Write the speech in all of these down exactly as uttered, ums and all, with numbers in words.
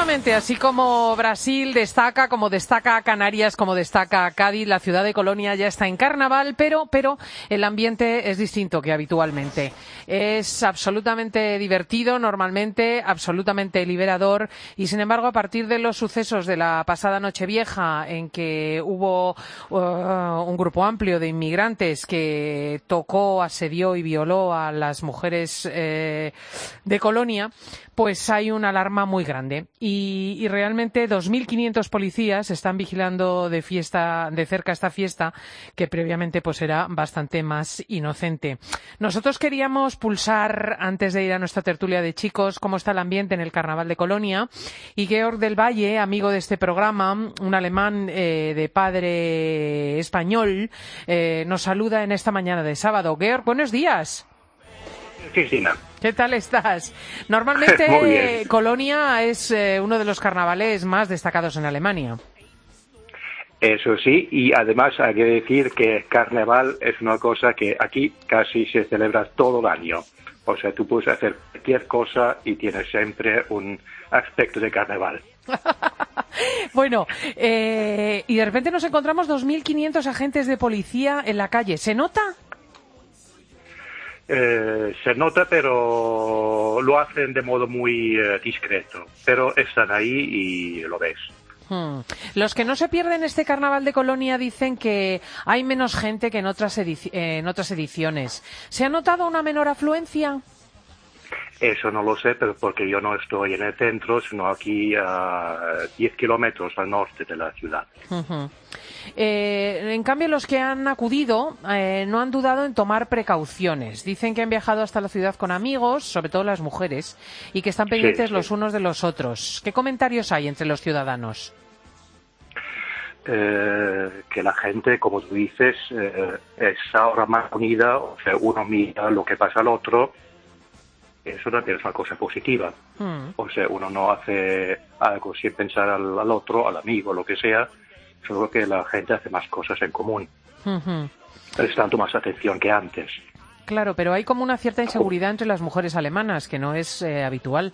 Efectivamente, así como Brasil destaca, como destaca Canarias, como destaca Cádiz, la ciudad de Colonia ya está en carnaval, pero, pero el ambiente es distinto que habitualmente. Es absolutamente divertido normalmente, absolutamente liberador y, sin embargo, a partir de los sucesos de la pasada Nochevieja, en que hubo uh, un grupo amplio de inmigrantes que tocó, asedió y violó a las mujeres eh, de Colonia, pues hay una alarma muy grande y, y realmente dos mil quinientos policías están vigilando de fiesta de cerca esta fiesta que previamente pues era bastante más inocente. Nosotros queríamos pulsar, antes de ir a nuestra tertulia de chicos, cómo está el ambiente en el Carnaval de Colonia, y Georg del Valle, amigo de este programa, un alemán eh, de padre español, eh, nos saluda en esta mañana de sábado. Georg, buenos días. Cristina. ¿Qué tal estás? Normalmente Colonia es eh, uno de los carnavales más destacados en Alemania. Eso sí, y además hay que decir que carnaval es una cosa que aquí casi se celebra todo el año. O sea, tú puedes hacer cualquier cosa y tienes siempre un aspecto de carnaval. Bueno, eh, y de repente nos encontramos dos mil quinientos agentes de policía en la calle. ¿Se nota? Eh, se nota, pero lo hacen de modo muy eh, discreto. Pero están ahí y lo ves. Hmm. Los que no se pierden este Carnaval de Colonia dicen que hay menos gente que en otras, edici- eh, en otras ediciones. ¿Se ha notado una menor afluencia? Eso no lo sé, pero porque yo no estoy en el centro, sino aquí a diez kilómetros al norte de la ciudad. Uh-huh. Eh, en cambio, los que han acudido eh, no han dudado en tomar precauciones. Dicen que han viajado hasta la ciudad con amigos, sobre todo las mujeres, y que están pendientes Sí, sí. los unos de los otros. ¿Qué comentarios hay entre los ciudadanos? Eh, que la gente, como tú dices, eh, está ahora más unida, o sea, uno mira lo que pasa al otro. Eso también es una cosa positiva. Hmm. O sea, uno no hace algo sin pensar al, al otro, al amigo, lo que sea, solo que la gente hace más cosas en común. Uh-huh. Prestando más atención que antes. Claro, pero hay como una cierta inseguridad entre las mujeres alemanas, que no es eh, habitual.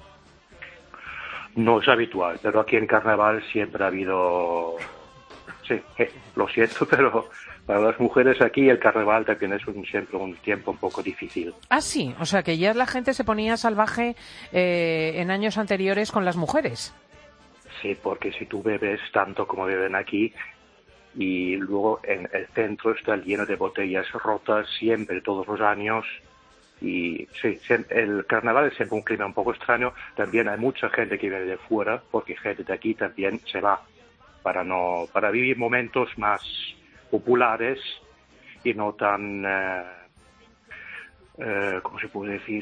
No es habitual, pero aquí en Carnaval siempre ha habido... Sí, eh, lo siento, pero para las mujeres aquí el Carnaval también es un, siempre un tiempo un poco difícil. Ah, sí, o sea que ya la gente se ponía salvaje eh, en años anteriores con las mujeres. Sí, porque si tú bebes tanto como beben aquí y luego en el centro está lleno de botellas rotas siempre, todos los años, y sí, el Carnaval es siempre un clima un poco extraño. También hay mucha gente que viene de fuera, porque gente de aquí también se va para no para vivir momentos más populares y no tan eh, eh, ¿cómo se puede decir?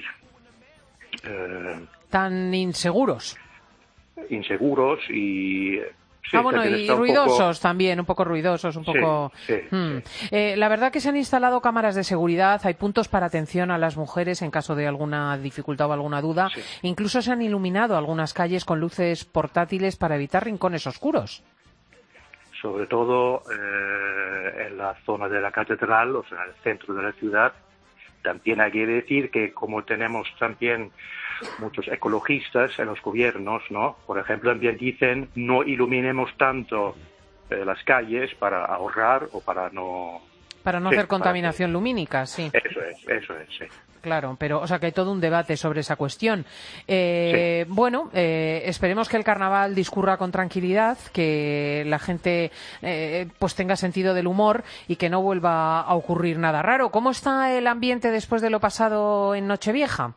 Eh, Tan inseguros. inseguros y sí, ah, bueno, y ruidosos poco... también, un poco ruidosos, un poco... Sí, sí, hmm. sí. Eh, la verdad que se han instalado cámaras de seguridad, hay puntos para atención a las mujeres en caso de alguna dificultad o alguna duda. Sí. Incluso se han iluminado algunas calles con luces portátiles para evitar rincones oscuros. Sobre todo eh, en la zona de la catedral, o sea, en el centro de la ciudad. También hay que decir que como tenemos también muchos ecologistas en los gobiernos, ¿no? Por ejemplo, también dicen no iluminemos tanto eh, las calles para ahorrar o para no... Para no sí, hacer contaminación que... lumínica, sí. Eso es, eso es, sí. Claro, pero, o sea, que hay todo un debate sobre esa cuestión. Eh, sí. Bueno, eh, esperemos que el carnaval discurra con tranquilidad, que la gente eh, pues tenga sentido del humor y que no vuelva a ocurrir nada raro. ¿Cómo está el ambiente después de lo pasado en Nochevieja?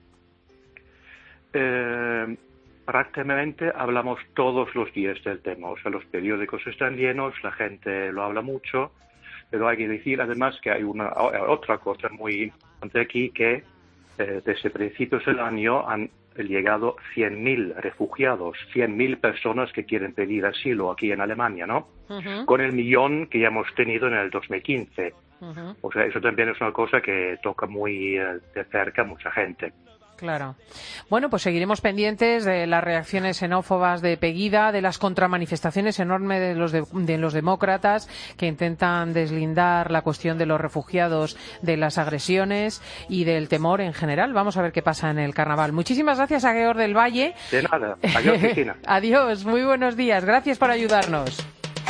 Eh, prácticamente hablamos todos los días del tema. O sea, los periódicos están llenos, la gente lo habla mucho, pero hay que decir además que hay una otra cosa muy importante aquí, que eh, desde principios del año han llegado cien mil refugiados, cien mil personas que quieren pedir asilo aquí en Alemania, ¿no? Uh-huh. Con el millón que ya hemos tenido en el dos mil quince. Uh-huh. O sea, eso también es una cosa que toca muy eh, de cerca a mucha gente. Claro. Bueno, pues seguiremos pendientes de las reacciones xenófobas de Pegida, de las contramanifestaciones enormes de los, de, de los demócratas que intentan deslindar la cuestión de los refugiados de las agresiones y del temor en general. Vamos a ver qué pasa en el carnaval. Muchísimas gracias a Georg del Valle. De nada. Adiós, Cristina. Adiós, muy buenos días. Gracias por ayudarnos.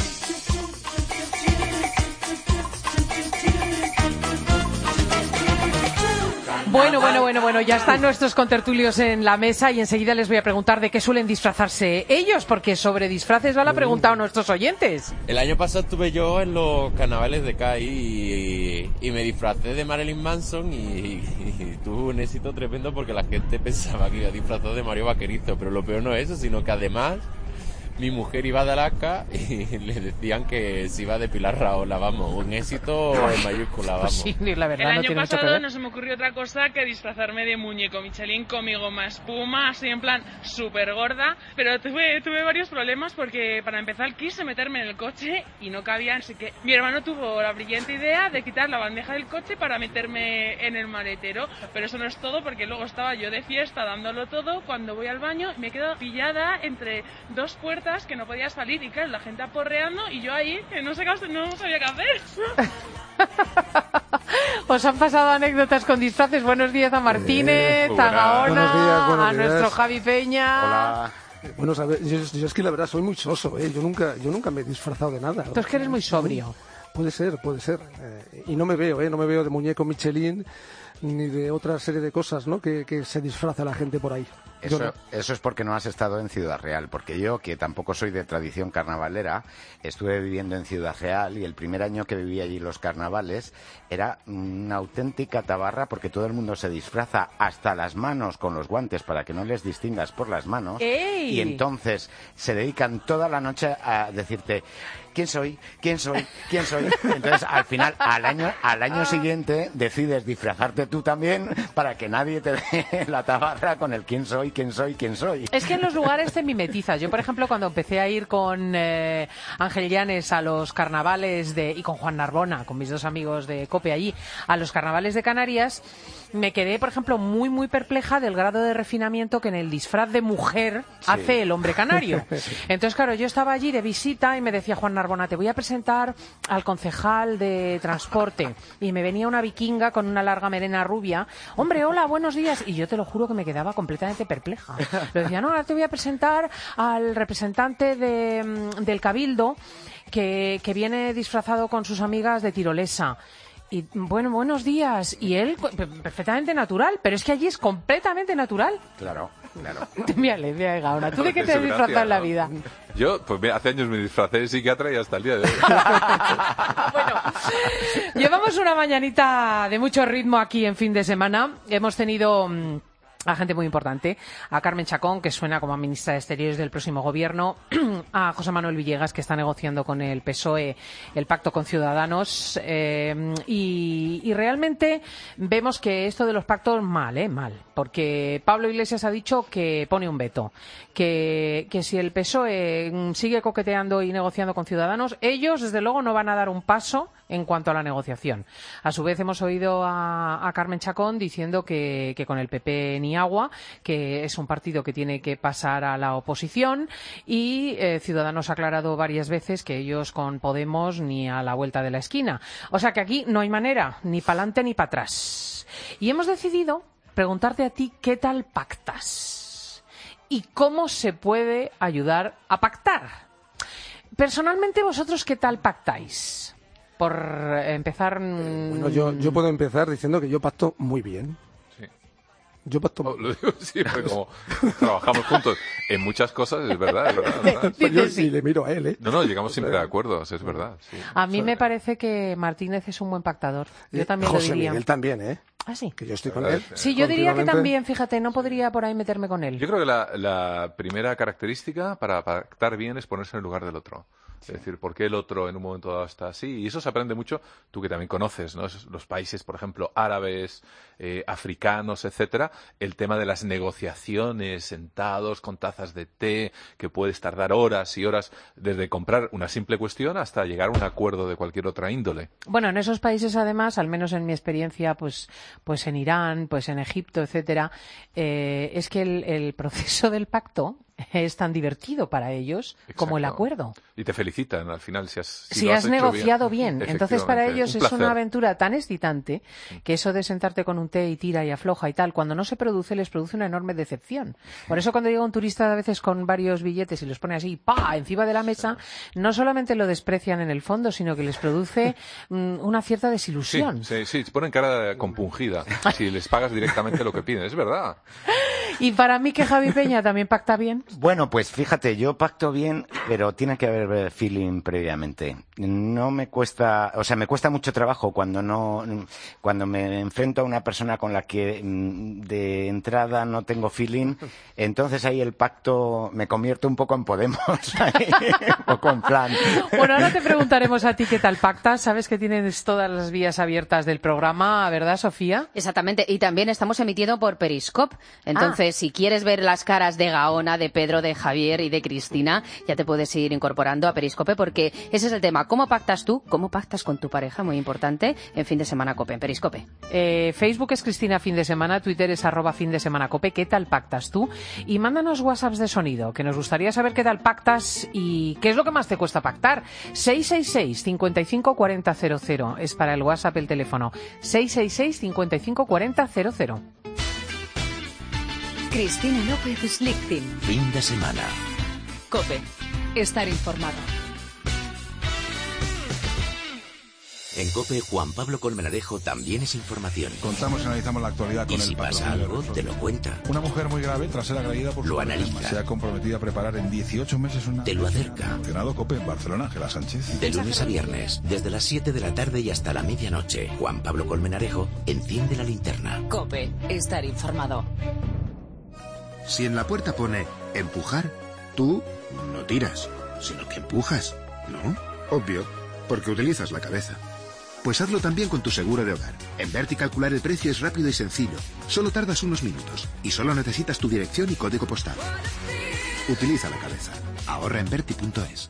Bueno, bueno, bueno, bueno, ya están nuestros contertulios en la mesa y enseguida les voy a preguntar de qué suelen disfrazarse ellos, porque sobre disfraces va la pregunta a nuestros oyentes. El año pasado estuve yo en los carnavales de Cádiz y, y me disfracé de Marilyn Manson y, y, y tuve un éxito tremendo porque la gente pensaba que iba disfrazado de Mario Vaquerizo, pero lo peor no es eso, sino que además mi mujer iba de Alaska y le decían que se iba a depilar Raola, vamos, un éxito en mayúscula, vamos. Pues sí, la verdad, el no año tiene mucho que pasado ver. no se me ocurrió otra cosa que disfrazarme de muñeco Michelin con mi goma espuma, así en plan súper gorda, pero tuve, tuve varios problemas porque para empezar quise meterme en el coche y no cabía, así que mi hermano tuvo la brillante idea de quitar la bandeja del coche para meterme en el maletero, pero eso no es todo porque luego estaba yo de fiesta dándolo todo, cuando voy al baño me quedo pillada entre dos puertas que no podía salir y claro, la gente aporreando y yo ahí que no, sé, no sabía qué hacer. Os han pasado anécdotas con disfraces. Buenos días a Martínez, eh, a Gaona, buenos días, buenos a días. nuestro Javi Peña. Hola. Bueno, sabes, yo, yo es que la verdad soy muy soso, ¿eh? Yo nunca, yo nunca me he disfrazado de nada. Tú es que eres muy sobrio. Puede ser, puede ser. Eh, y no me veo, ¿eh? No me veo de muñeco Michelin ni de otra serie de cosas, ¿no? Que, que se disfraza la gente por ahí. Eso, no. eso es porque no has estado en Ciudad Real, porque yo, que tampoco soy de tradición carnavalera, estuve viviendo en Ciudad Real y el primer año que viví allí los carnavales era una auténtica tabarra porque todo el mundo se disfraza hasta las manos con los guantes para que no les distingas por las manos. ¡Ey! Y entonces se dedican toda la noche a decirte ¿quién soy? ¿quién soy? ¿quién soy? Entonces al final, al año, al año siguiente decides disfrazarte tú también para que nadie te dé la tabarra con el quién soy, quién soy, quién soy. Es que en los lugares te mimetizas. Yo, por ejemplo, cuando empecé a ir con eh, Ángel Llanes a los carnavales de y con Juan Narbona, con mis dos amigos de COPE allí, a los carnavales de Canarias, me quedé, por ejemplo, muy, muy perpleja del grado de refinamiento que en el disfraz de mujer sí. hace el hombre canario. Entonces, claro, yo estaba allí de visita y me decía Juan Narbona, te voy a presentar al concejal de transporte. Y me venía una vikinga con una larga melena rubia. Hombre, hola, buenos días. Y yo te lo juro que me quedaba completamente perpleja. Le decía, no, ahora te voy a presentar al representante de, del Cabildo que, que viene disfrazado con sus amigas de tirolesa. Y bueno, buenos días. Y él, perfectamente natural, pero es que allí es completamente natural. Claro, claro. Mira, le decía a Gaona, ¿tú de qué te has disfrazado en la vida? Yo, pues mira, hace años me disfracé de psiquiatra y hasta el día de hoy. Bueno, llevamos una mañanita de mucho ritmo aquí en fin de semana. Hemos tenido Mmm, a gente muy importante, a Carmen Chacón, que suena como ministra de Exteriores del próximo gobierno, a José Manuel Villegas, que está negociando con el P S O E el pacto con Ciudadanos, eh, y, y realmente vemos que esto de los pactos, mal, ¿eh? Mal, porque Pablo Iglesias ha dicho que pone un veto, que, que si el P S O E sigue coqueteando y negociando con Ciudadanos, ellos, desde luego, no van a dar un paso en cuanto a la negociación. A su vez, hemos oído a, a Carmen Chacón diciendo que, que con el P P ni agua, que es un partido que tiene que pasar a la oposición y eh, Ciudadanos ha aclarado varias veces que ellos con Podemos ni a la vuelta de la esquina. O sea que aquí no hay manera, ni para adelante ni para atrás. Y hemos decidido preguntarte a ti qué tal pactas y cómo se puede ayudar a pactar. Personalmente, ¿vosotros qué tal pactáis? Por empezar... Eh, bueno, yo, yo puedo empezar diciendo que yo pacto muy bien. Yo pacto... Oh, lo digo siempre, como trabajamos juntos en muchas cosas, es verdad, es verdad. Es verdad. Pues yo sí le miro a él, ¿eh? No, no, llegamos siempre de acuerdo, es verdad. Sí. A mí me parece que Martínez es un buen pactador. Yo también José lo diría. Miguel también, ¿eh? Ah, sí. Que yo estoy con él. Sí, yo diría que también, fíjate, no podría por ahí meterme con él. Yo creo que la, la primera característica para pactar bien es ponerse en el lugar del otro. Es decir, ¿por qué el otro en un momento dado está así? Y eso se aprende mucho, tú que también conoces, ¿no? Los países, por ejemplo, árabes, eh, africanos, etcétera, el tema de las negociaciones, sentados con tazas de té, que puedes tardar horas y horas desde comprar una simple cuestión hasta llegar a un acuerdo de cualquier otra índole. Bueno, en esos países, además, al menos en mi experiencia, pues, pues en Irán, pues en Egipto, etcétera, eh, es que el, el proceso del pacto es tan divertido para ellos Exacto. como el acuerdo. Y te felicitan al final si has, si si lo has, has hecho negociado bien. bien. Entonces, para ellos un es placer. una aventura tan excitante que eso de sentarte con un té y tira y afloja y tal, cuando no se produce, les produce una enorme decepción. Por eso, cuando llega un turista a veces con varios billetes y los pone así, ¡pa!, encima de la mesa, no solamente lo desprecian en el fondo, sino que les produce mm, una cierta desilusión. Sí, sí, sí, se ponen cara compungida si les pagas directamente lo que piden, es verdad. Y para mí que Javi Peña también pacta bien. Bueno, pues fíjate, yo pacto bien, pero tiene que haber feeling previamente. No me cuesta, o sea, me cuesta mucho trabajo cuando no, cuando me enfrento a una persona con la que de entrada no tengo feeling, entonces ahí el pacto me convierto un poco en Podemos, ahí, un poco en plan. Bueno, ahora te preguntaremos a ti qué tal pactas. Sabes que tienes todas las vías abiertas del programa, ¿verdad, Sofía? Exactamente, y también estamos emitiendo por Periscope. Entonces, ah. si quieres ver las caras de Gaona, de Pedro, de Javier y de Cristina, ya te puedes ir incorporando a Periscope, porque ese es el tema. ¿Cómo pactas tú? ¿Cómo pactas con tu pareja? Muy importante, en Fin de Semana Cope, en Periscope. Eh, Facebook es Cristina Fin de Semana, Twitter es arroba Fin de Semana Cope. ¿Qué tal pactas tú? Y mándanos WhatsApps de sonido, que nos gustaría saber qué tal pactas y qué es lo que más te cuesta pactar. seis seis seis, cinco cinco cuatro cero cero cero es para el WhatsApp, el teléfono. seis seis seis, cinco cinco cuatro cero cero cero. Cristina López Slichting. Fin de semana. Cope. Estar informado. En COPE, Juan Pablo Colmenarejo también es información. Contamos y analizamos la actualidad con y el si pasa algo, te lo cuenta. Una mujer muy grave, tras ser agredida por lo su analiza. problema, se ha comprometido a preparar en dieciocho meses una... Te lo acerca. Senado COPE en Barcelona, Ángela Sánchez. De lunes a viernes, desde las siete de la tarde y hasta la medianoche, Juan Pablo Colmenarejo enciende la linterna. COPE. Estar informado. Si en la puerta pone empujar, tú no tiras, sino que empujas, ¿no? Obvio, porque utilizas la cabeza. Pues hazlo también con tu seguro de hogar. En Berti calcular el precio es rápido y sencillo. Solo tardas unos minutos y solo necesitas tu dirección y código postal. Utiliza la cabeza. Ahorra en berti punto es.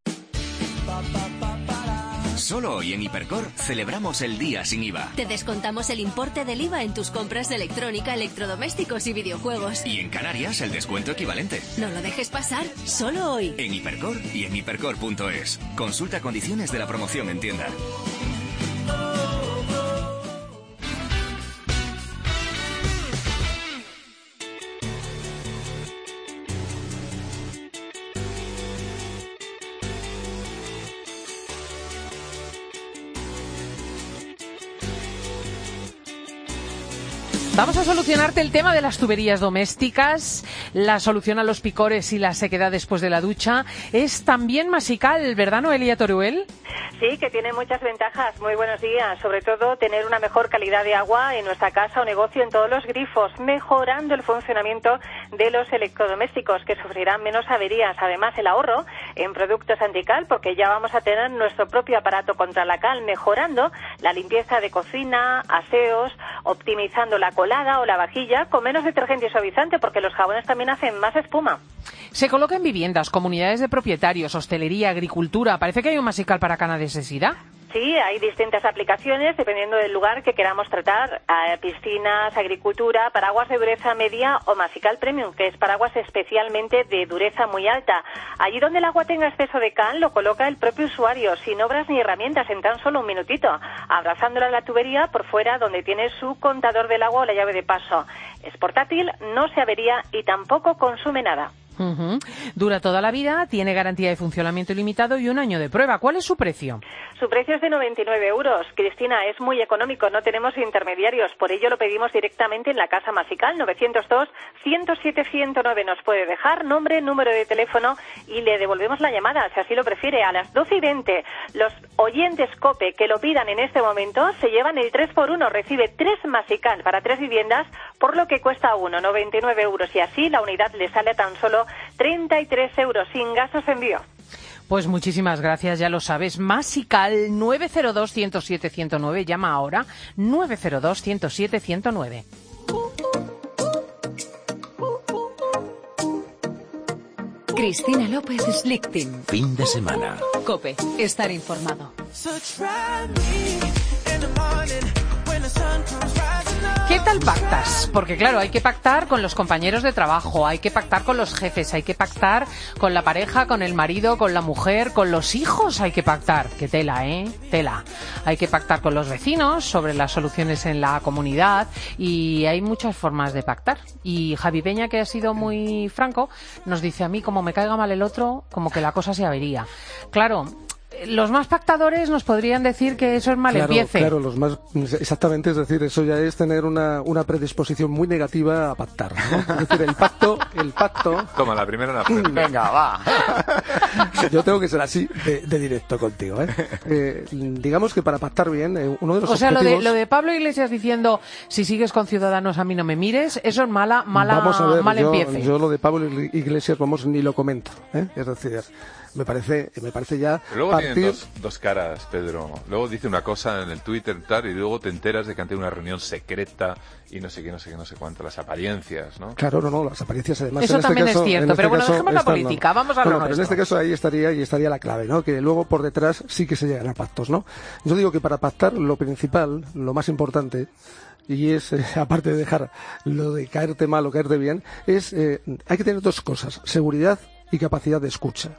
Solo hoy en Hipercor celebramos el día sin I V A. Te descontamos el importe del I V A en tus compras de electrónica, electrodomésticos y videojuegos. Y en Canarias el descuento equivalente. No lo dejes pasar, solo hoy. En Hipercor y en hipercor punto es. Consulta condiciones de la promoción en tienda. Vamos a solucionarte el tema de las tuberías domésticas. La solución a los picores y la sequedad después de la ducha es también Masical, ¿verdad, Noelia Toruel? Sí, que tiene muchas ventajas. Muy buenos días. Sobre todo, tener una mejor calidad de agua en nuestra casa o negocio en todos los grifos, mejorando el funcionamiento de los electrodomésticos, que sufrirán menos averías. Además, el ahorro en productos antical, porque ya vamos a tener nuestro propio aparato contra la cal, mejorando la limpieza de cocina, aseos, optimizando la colada o la vajilla, con menos detergente y suavizante, porque los jabones también hacen más espuma. Se coloca en viviendas, comunidades de propietarios, hostelería, agricultura. Parece que hay un Masical para cada necesidad. Sí, hay distintas aplicaciones dependiendo del lugar que queramos tratar. Eh, piscinas, agricultura, paraguas de dureza media o Masical Premium, que es paraguas especialmente de dureza muy alta. Allí donde el agua tenga exceso de cal, lo coloca el propio usuario, sin obras ni herramientas, en tan solo un minutito, abrazándola a la tubería por fuera donde tiene su contador del agua o la llave de paso. Es portátil, no se avería y tampoco consume nada. Uh-huh. Dura toda la vida, tiene garantía de funcionamiento ilimitado y un año de prueba. ¿Cuál es su precio? Su precio es de noventa y nueve euros. Cristina, es muy económico, no tenemos intermediarios. Por ello lo pedimos directamente en la Casa Masical. nueve cero dos, ciento siete, ciento nueve nos puede dejar nombre, número de teléfono y le devolvemos la llamada, si así lo prefiere. A las doce y veinte, los oyentes COPE que lo pidan en este momento se llevan el tres por uno. Recibe tres Masical para tres viviendas, por lo que cuesta uno, noventa y nueve euros. Y así la unidad le sale a tan solo treinta y tres euros, sin gastos de envío. Pues muchísimas gracias, ya lo sabes. Masical nueve cero dos, uno cero siete, uno cero nueve. Llama ahora nueve cero dos, uno cero siete, uno cero nueve. Cristina López Slichting. Fin de semana. COPE. Estar informado. ¿Qué tal pactas? Porque claro, hay que pactar con los compañeros de trabajo, hay que pactar con los jefes, hay que pactar con la pareja, con el marido, con la mujer, con los hijos hay que pactar. Qué tela, ¿eh? Tela. Hay que pactar con los vecinos sobre las soluciones en la comunidad y hay muchas formas de pactar. Y Javi Peña, que ha sido muy franco, nos dice: a mí, como me caiga mal el otro, como que la cosa se avería. Claro, los más pactadores nos podrían decir que eso es mal claro, empiece. Claro, los más, exactamente, es decir, eso ya es tener una, una predisposición muy negativa a pactar, ¿no? Es decir, el pacto, el pacto... Toma, la primera en la frente. Venga, va. Yo tengo que ser así de, de directo contigo, ¿eh? Eh, digamos que para pactar bien, eh, uno de los O sea, objetivos... lo de, lo de Pablo Iglesias diciendo: si sigues con Ciudadanos a mí no me mires, eso es mala, mala, vamos a ver, mal yo, empiece. yo lo de Pablo Iglesias, vamos, ni lo comento, ¿eh? Es decir, me parece, me parece ya Luego partir... tienen dos, dos caras, Pedro. Luego dice una cosa en el Twitter y tal, y luego te enteras de que han tenido una reunión secreta y no sé qué, no sé qué, no sé cuánto, las apariencias, ¿no? Claro, no, no, las apariencias además. Eso en este también caso, es cierto, en este pero bueno, caso, dejemos la esta política, no. vamos a no, lo no, pero en nuestro. este caso ahí estaría, y estaría la clave, ¿no? Que luego por detrás sí que se llegan a pactos, ¿no? Yo digo que para pactar lo principal, lo más importante, y es, eh, aparte de dejar lo de caerte mal o caerte bien, es, eh, hay que tener dos cosas: seguridad y capacidad de escucha.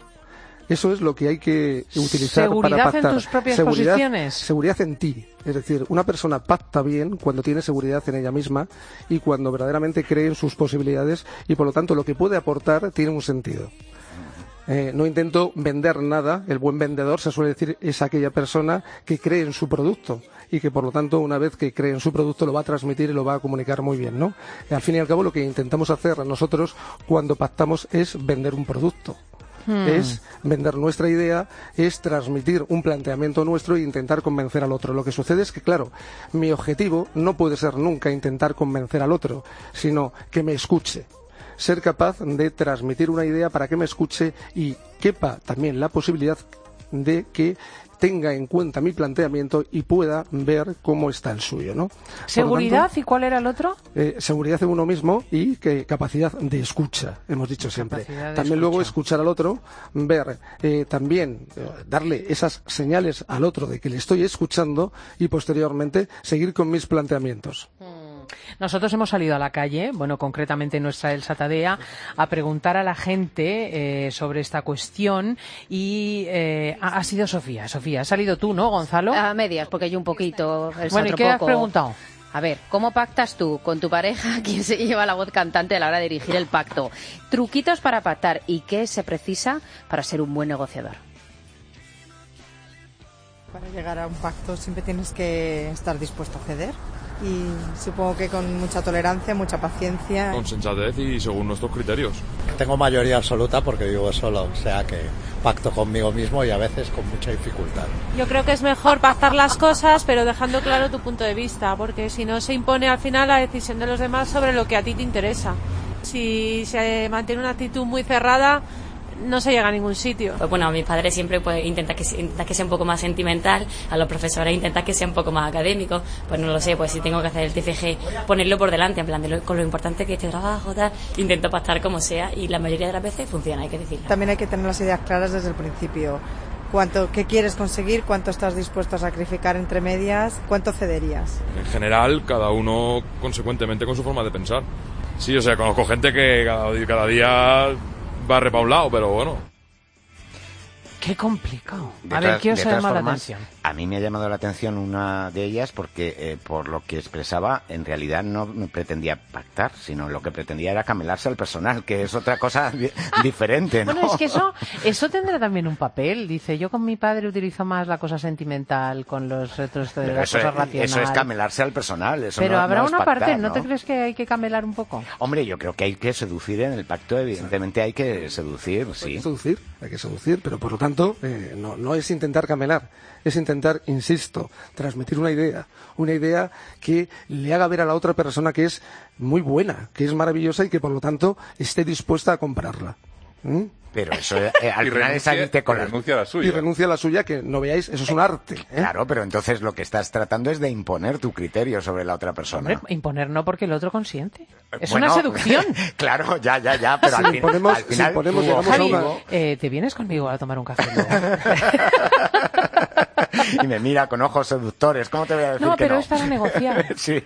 Eso es lo que hay que utilizar ¿Seguridad para pactar. en tus propias seguridad, posiciones? Seguridad en ti. Es decir, una persona pacta bien cuando tiene seguridad en ella misma y cuando verdaderamente cree en sus posibilidades y, por lo tanto, lo que puede aportar tiene un sentido. Eh, no intento vender nada. El buen vendedor, se suele decir, es aquella persona que cree en su producto y que, por lo tanto, una vez que cree en su producto, lo va a transmitir y lo va a comunicar muy bien, ¿no? Al fin y al cabo, lo que intentamos hacer nosotros cuando pactamos es vender un producto. Hmm. Es vender nuestra idea, es transmitir un planteamiento nuestro e intentar convencer al otro. Lo que sucede es que, claro, mi objetivo no puede ser nunca intentar convencer al otro, sino que me escuche. Ser capaz de transmitir una idea para que me escuche y quepa también la posibilidad de que tenga en cuenta mi planteamiento y pueda ver cómo está el suyo, ¿no? ¿Seguridad? Tanto, ¿y cuál era el otro? Eh, seguridad en uno mismo y que capacidad de escucha, hemos dicho siempre. También escucha. Luego escuchar al otro, ver, eh, también eh, darle esas señales al otro de que le estoy escuchando y posteriormente seguir con mis planteamientos. Hmm. Nosotros hemos salido a la calle, bueno, concretamente nuestra Elsa Tadea, a preguntar a la gente eh, sobre esta cuestión y eh, ha, ha sido Sofía. Sofía, has salido tú, ¿no, Gonzalo? A medias, porque yo un poquito. Elsa, bueno, ¿y otro qué poco. has preguntado? A ver, ¿cómo pactas tú con tu pareja? ¿Quién se lleva la voz cantante a la hora de dirigir el pacto? Truquitos para pactar y qué se precisa para ser un buen negociador. Para llegar a un pacto siempre tienes que estar dispuesto a ceder y supongo que con mucha tolerancia, mucha paciencia. Con sensatez y según nuestros criterios. Tengo mayoría absoluta porque vivo solo, o sea que pacto conmigo mismo y a veces con mucha dificultad. Yo creo que es mejor pactar las cosas pero dejando claro tu punto de vista, porque si no se impone al final la decisión de los demás sobre lo que a ti te interesa. Si se mantiene una actitud muy cerrada, no se llega a ningún sitio. Pues bueno, a mis padres siempre pues, intenta que, intenta que sea un poco más sentimental, a los profesores intenta que sea un poco más académico, pues no lo sé, pues si tengo que hacer el T F G, ponerlo por delante, en plan, de lo, con lo importante que es este trabajo, tal, intento pactar como sea y la mayoría de las veces funciona, hay que decirlo. También hay que tener las ideas claras desde el principio. ¿Cuánto, qué quieres conseguir? ¿Cuánto estás dispuesto a sacrificar entre medias? ¿Cuánto cederías? En general, cada uno consecuentemente con su forma de pensar. Sí, o sea, conozco gente que cada, cada día barre para un lado, pero bueno. Qué complicado. De a ver, todas, ¿qué os de ha llamado la formas, atención? A mí me ha llamado la atención una de ellas porque, eh, por lo que expresaba, en realidad no pretendía pactar, sino lo que pretendía era camelarse al personal, que es otra cosa di- diferente, ¿no? Bueno, es que eso, eso tendrá también un papel. Dice, yo con mi padre utilizo más la cosa sentimental, con los otros de Pero las eso, cosas es, racionales. eso es camelarse al personal. Eso Pero no, habrá no es una pactar, parte, ¿no ¿no? te crees que hay que camelar un poco? Hombre, yo creo que hay que seducir en el pacto, evidentemente hay que seducir, sí. Hay que seducir, hay que seducir, pero por lo tanto eh, no, no es intentar camelar, es intentar, insisto, transmitir una idea, una idea que le haga ver a la otra persona que es muy buena, que es maravillosa y que por lo tanto esté dispuesta a comprarla. ¿Mm? Pero eso eh, al Y final es salirte con y la... renuncia a la suya. Y renuncia a la suya, que no veáis, eso es un arte. ¿eh? Claro, pero entonces lo que estás tratando es de imponer tu criterio sobre la otra persona. Hombre, imponer no porque el otro consiente. Es Bueno, una seducción. Claro, ya, ya, ya, pero Si al, fin- imponemos- al final... si imponemos, tu llegamos a una- objetivo- Eh, ¿Te vienes conmigo a tomar un café luego? Y me mira con ojos seductores, ¿cómo te voy a decir No, que pero no? es para negociar. Sí.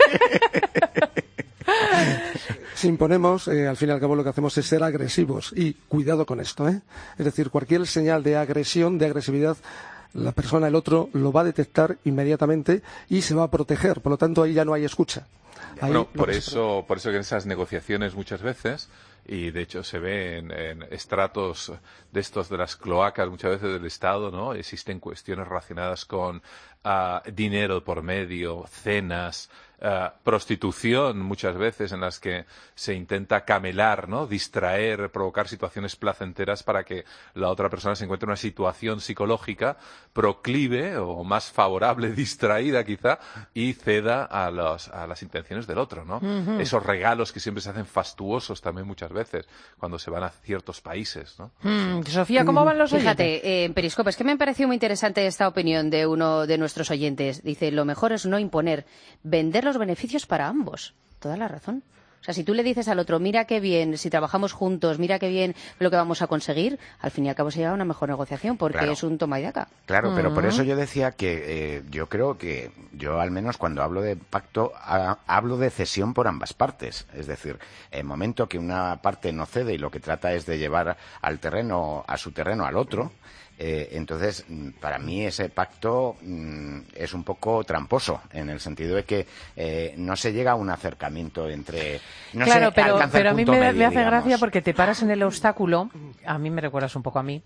Si imponemos, eh, al fin y al cabo lo que hacemos es ser agresivos. Y cuidado con esto, ¿eh? Es decir, cualquier señal de agresión, de agresividad, la persona, el otro, lo va a detectar inmediatamente y se va a proteger. Por lo tanto, ahí ya no hay escucha. Ahí Bueno, lo por que se- eso, por eso que en esas negociaciones muchas veces, y de hecho se ve en, en estratos de estos de las cloacas muchas veces del Estado, ¿no? Existen cuestiones relacionadas con ah, dinero por medio, cenas, ah, prostitución muchas veces en las que se intenta camelar, ¿no? Distraer, provocar situaciones placenteras para que la otra persona se encuentre en una situación psicológica proclive o más favorable, distraída quizá, y ceda a, los, a las intenciones del otro, ¿no? Ujú. Esos regalos que siempre se hacen fastuosos también muchas veces cuando se van a ciertos países, ¿no? Mm, Sofía, ¿cómo van los oyentes? Fíjate, eh, en Periscope, es que me ha parecido muy interesante esta opinión de uno de nuestros oyentes. Dice, lo mejor es no imponer, vender los beneficios para ambos. Toda la razón. O sea, si tú le dices al otro, mira qué bien, si trabajamos juntos, mira qué bien lo que vamos a conseguir, al fin y al cabo se lleva a una mejor negociación porque Claro. es un toma y daca. Claro, pero por Mm. eso yo decía que eh, yo creo que yo al menos cuando hablo de pacto ha- hablo de cesión por ambas partes. Es decir, en el momento que una parte no cede y lo que trata es de llevar al terreno, a su terreno al otro, eh, entonces mm, para mí ese pacto mm, es un poco tramposo en el sentido de que eh, no se llega a un acercamiento entre... No claro, se pero, alcanza el pero a mí punto me, medio, me hace digamos. gracia porque te paras en el obstáculo. A mí me recuerdas un poco a mí.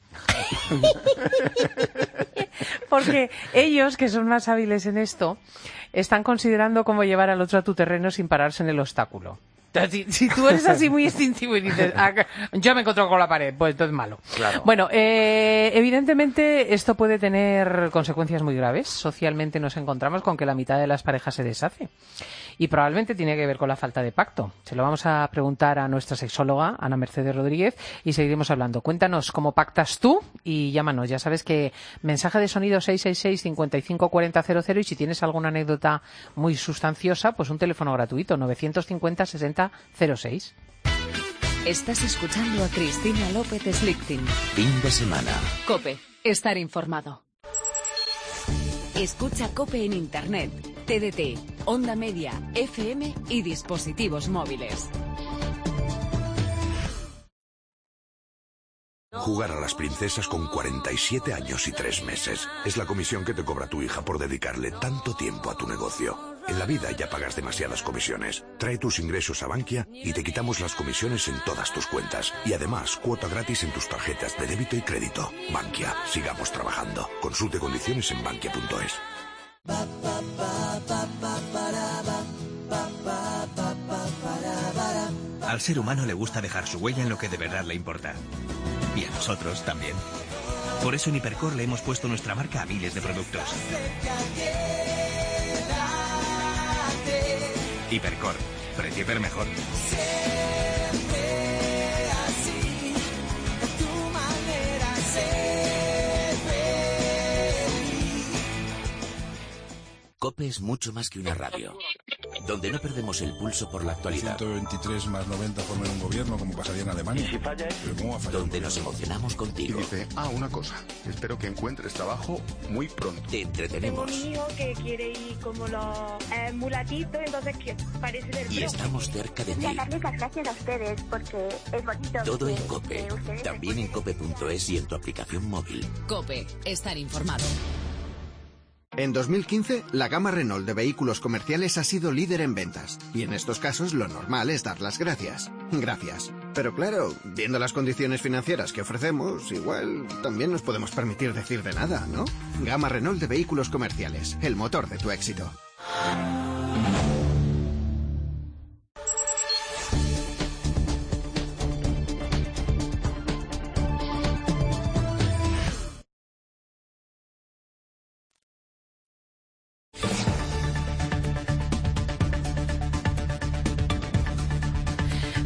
Porque ellos, que son más hábiles en esto, están considerando cómo llevar al otro a tu terreno sin pararse en el obstáculo. Entonces, si, si tú eres así muy instintivo y dices, ah, yo me encuentro con la pared, pues entonces malo. Claro. Bueno, eh, evidentemente esto puede tener consecuencias muy graves. Socialmente nos encontramos con que la mitad de las parejas se deshace. Y probablemente tiene que ver con la falta de pacto. Se lo vamos a preguntar a nuestra sexóloga, Ana Mercedes Rodríguez, y seguiremos hablando. Cuéntanos cómo pactas tú y llámanos. Ya sabes que mensaje de sonido seis seis seis, cinco cinco cuatro cero cero y si tienes alguna anécdota muy sustanciosa, pues un teléfono gratuito, novecientos cincuenta sesenta cero seis. Estás escuchando a Cristina López Slichting. Fin de semana. COPE. Estar informado. Escucha COPE en Internet, T D T, Onda Media, F M y dispositivos móviles. Jugar a las princesas con cuarenta y siete años y tres meses. Es la comisión que te cobra tu hija por dedicarle tanto tiempo a tu negocio. En la vida ya pagas demasiadas comisiones. Trae tus ingresos a Bankia y te quitamos las comisiones en todas tus cuentas. Y además, cuota gratis en tus tarjetas de débito y crédito. Bankia, sigamos trabajando. Consulte condiciones en bankia punto es. Al ser humano le gusta dejar su huella en lo que de verdad le importa. Y a nosotros también. Por eso en Hipercor le hemos puesto nuestra marca a miles de productos. Hipercor. Precio hiper mejor. COPE es mucho más que una radio, donde no perdemos el pulso por la actualidad. ciento veintitrés más noventa forman un gobierno como pasaría en Alemania. ¿Y si falla ¿Pero cómo va a fallar? Donde nos emocionamos Y contigo. dice, ah, una cosa, espero que encuentres trabajo muy pronto. Te entretenemos. Tengo un hijo que quiere ir como los eh, mulatitos, entonces que parece del Y pro. estamos cerca de ti. darles las gracias a ustedes porque es bonito. Todo que- en COPE. que ustedes También en cope punto es y en tu aplicación móvil. COPE. Estar informado. En dos mil quince, la gama Renault de vehículos comerciales ha sido líder en ventas. Y en estos casos lo normal es dar las gracias. Gracias. Pero claro, viendo las condiciones financieras que ofrecemos, igual también nos podemos permitir decir de nada, ¿no? Gama Renault de vehículos comerciales, el motor de tu éxito.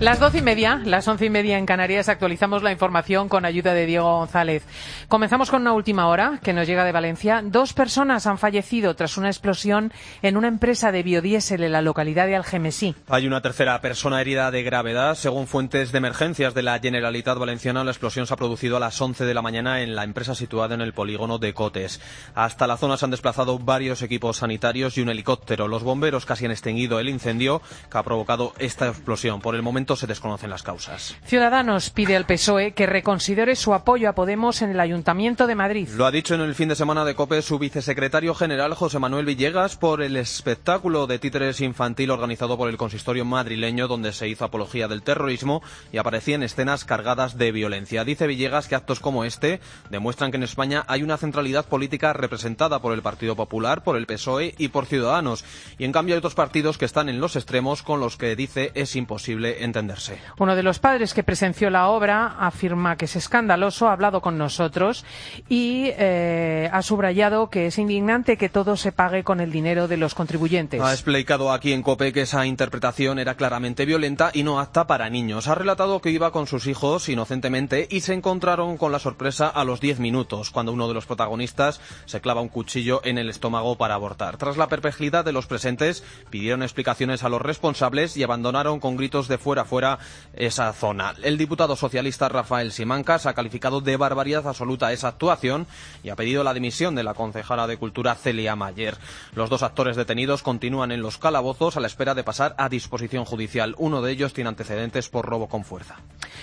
Las doce y media, las once y media en Canarias, actualizamos la información con ayuda de Diego González. Comenzamos con una última hora que nos llega de Valencia. Dos personas han fallecido tras una explosión en una empresa de biodiesel en la localidad de Algemesí. Hay una tercera persona herida de gravedad. Según fuentes de emergencias de la Generalitat Valenciana, la explosión se ha producido a las once de la mañana en la empresa situada en el polígono de Cotes. Hasta la zona se han desplazado varios equipos sanitarios y un helicóptero. Los bomberos casi han extinguido el incendio que ha provocado esta explosión. Por el momento se desconocen las causas. Ciudadanos pide al P S O E que reconsidere su apoyo a Podemos en el Ayuntamiento de Madrid. Lo ha dicho en el fin de semana de COPE su vicesecretario general José Manuel Villegas por el espectáculo de títeres infantil organizado por el consistorio madrileño, donde se hizo apología del terrorismo y aparecían escenas cargadas de violencia. Dice Villegas que actos como este demuestran que en España hay una centralidad política representada por el Partido Popular, por el P S O E y por Ciudadanos, y en cambio hay otros partidos que están en los extremos con los que dice es imposible entenderse. Uno de los padres que presenció la obra afirma que es escandaloso, ha hablado con nosotros y eh, ha subrayado que es indignante que todo se pague con el dinero de los contribuyentes. Ha explicado aquí en COPE que esa interpretación era claramente violenta y no apta para niños. Ha relatado que iba con sus hijos inocentemente y se encontraron con la sorpresa a los diez minutos, cuando uno de los protagonistas se clava un cuchillo en el estómago para abortar. Tras la perplejidad de los presentes, pidieron explicaciones a los responsables y abandonaron con gritos de fuera fuera esa zona. El diputado socialista Rafael Simancas ha calificado de barbaridad absoluta esa actuación y ha pedido la dimisión de la concejala de Cultura Celia Mayer. Los dos actores detenidos continúan en los calabozos a la espera de pasar a disposición judicial. Uno de ellos tiene antecedentes por robo con fuerza.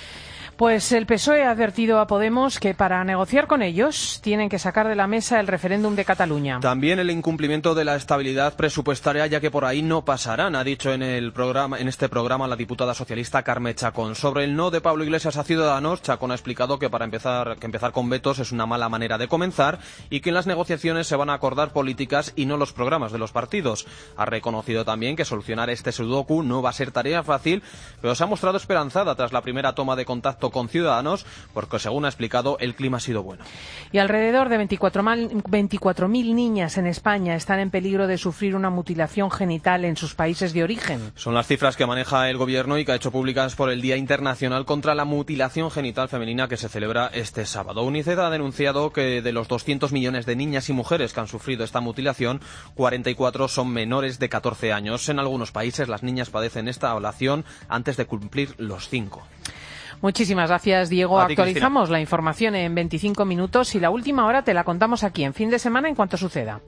Pues el P S O E ha advertido a Podemos que para negociar con ellos tienen que sacar de la mesa el referéndum de Cataluña. También el incumplimiento de la estabilidad presupuestaria, ya que por ahí no pasarán, ha dicho en el programa, en este programa la diputada socialista Carme Chacón. Sobre el no de Pablo Iglesias a Ciudadanos, Chacón ha explicado que para empezar, que empezar con vetos es una mala manera de comenzar y que en las negociaciones se van a acordar políticas y no los programas de los partidos. Ha reconocido también que solucionar este sudoku no va a ser tarea fácil, pero se ha mostrado esperanzada tras la primera toma de contacto con Ciudadanos, porque según ha explicado el clima ha sido bueno. Y alrededor de veinticuatro mil niñas en España están en peligro de sufrir una mutilación genital en sus países de origen. Son las cifras que maneja el gobierno y que ha hecho públicas por el Día Internacional contra la Mutilación Genital Femenina que se celebra este sábado. UNICEF ha denunciado que de los doscientos millones de niñas y mujeres que han sufrido esta mutilación, cuarenta y cuatro son menores de catorce años. En algunos países las niñas padecen esta ablación antes de cumplir los cinco. Muchísimas gracias, Diego. Ti, Actualizamos Cristina. La información en veinticinco minutos y la última hora te la contamos aquí en Fin de Semana en cuanto suceda.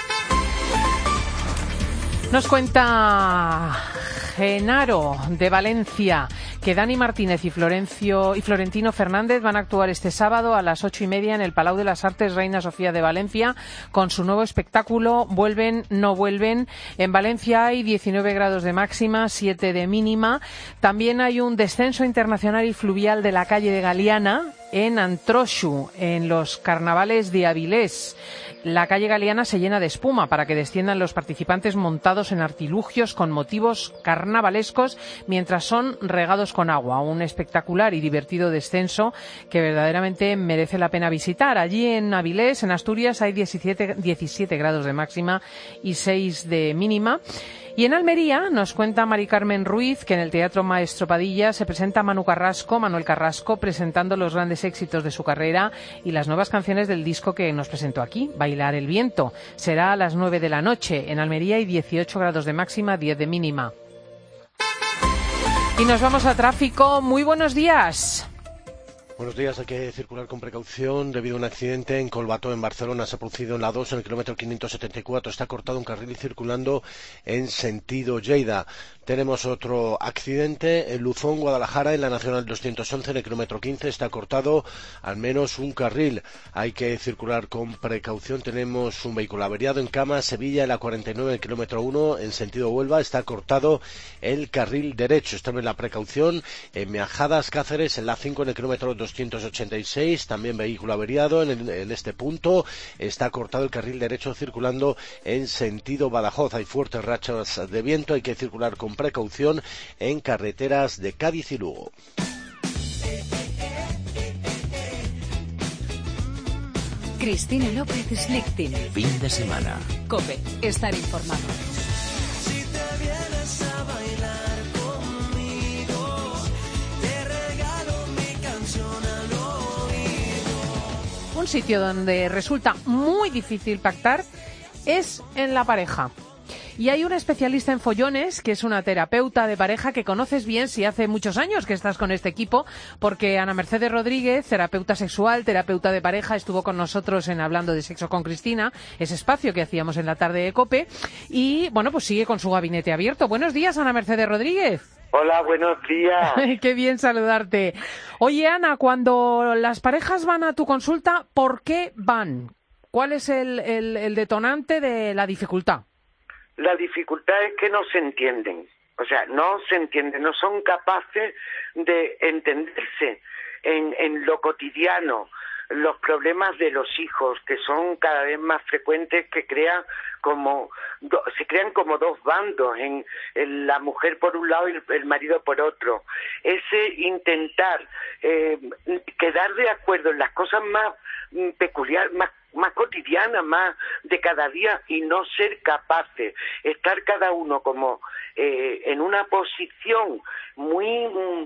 Nos cuenta Genaro de Valencia que Dani Martínez y Florencio y Florentino Fernández van a actuar este sábado a las ocho y media en el Palau de las Artes Reina Sofía de Valencia con su nuevo espectáculo Vuelven, no vuelven. En Valencia hay diecinueve grados de máxima, siete de mínima. También hay un descenso internacional y fluvial de la calle de Galiana en Antroxu, en los carnavales de Avilés. La calle Galiana se llena de espuma para que desciendan los participantes montados en artilugios con motivos carnavalescos mientras son regados con agua. Un espectacular y divertido descenso que verdaderamente merece la pena visitar. Allí en Avilés, en Asturias, hay diecisiete, diecisiete grados de máxima y seis de mínima. Y en Almería nos cuenta Mari Carmen Ruiz que en el Teatro Maestro Padilla se presenta Manu Carrasco, Manuel Carrasco, presentando los grandes éxitos de su carrera y las nuevas canciones del disco que nos presentó aquí, Bailar el Viento. Será a las nueve de la noche. En Almería hay dieciocho grados de máxima, diez de mínima. Y nos vamos a tráfico. Muy buenos días. Buenos días, hay que circular con precaución debido a un accidente en Colbató, en Barcelona. Se ha producido en la dos, en el kilómetro quinientos setenta y cuatro. Está cortado un carril circulando en sentido Lleida. Tenemos otro accidente en Luzón, Guadalajara, en la Nacional doscientos once, en el kilómetro quince. Está cortado al menos un carril. Hay que circular con precaución. Tenemos un vehículo averiado en Cama, Sevilla, en la cuarenta y nueve, en el kilómetro uno, en sentido Huelva. Está cortado el carril derecho. Estamos en la precaución en Meajadas, Cáceres, en la cinco, en el kilómetro doscientos ochenta y seis, también vehículo averiado en, el, en este punto. Está cortado el carril derecho circulando en sentido Badajoz. Hay fuertes rachas de viento, hay que circular con precaución en carreteras de Cádiz y Lugo. Cristina López Slichting. Fin de semana. COPE. Estar informado. Si te vienes a bailar conmigo, un sitio donde resulta muy difícil pactar es en la pareja. Y hay una especialista en follones, que es una terapeuta de pareja que conoces bien si hace muchos años que estás con este equipo, porque Ana Mercedes Rodríguez, terapeuta sexual, terapeuta de pareja, estuvo con nosotros en Hablando de Sexo con Cristina, ese espacio que hacíamos en la tarde de COPE, y bueno, pues sigue con su gabinete abierto. Buenos días, Ana Mercedes Rodríguez. Hola, buenos días. Qué bien saludarte. Oye, Ana, cuando las parejas van a tu consulta, ¿por qué van? ¿Cuál es el, el, el detonante de la dificultad? La dificultad es que no se entienden, o sea, no se entienden, no son capaces de entenderse en, en lo cotidiano, los problemas de los hijos, que son cada vez más frecuentes, que crean como do, se crean como dos bandos, en, en la mujer por un lado y el, el marido por otro. Ese intentar eh, quedar de acuerdo en las cosas más mm, peculiares, más más cotidiana, más de cada día, y no ser capaces, estar cada uno como eh, en una posición muy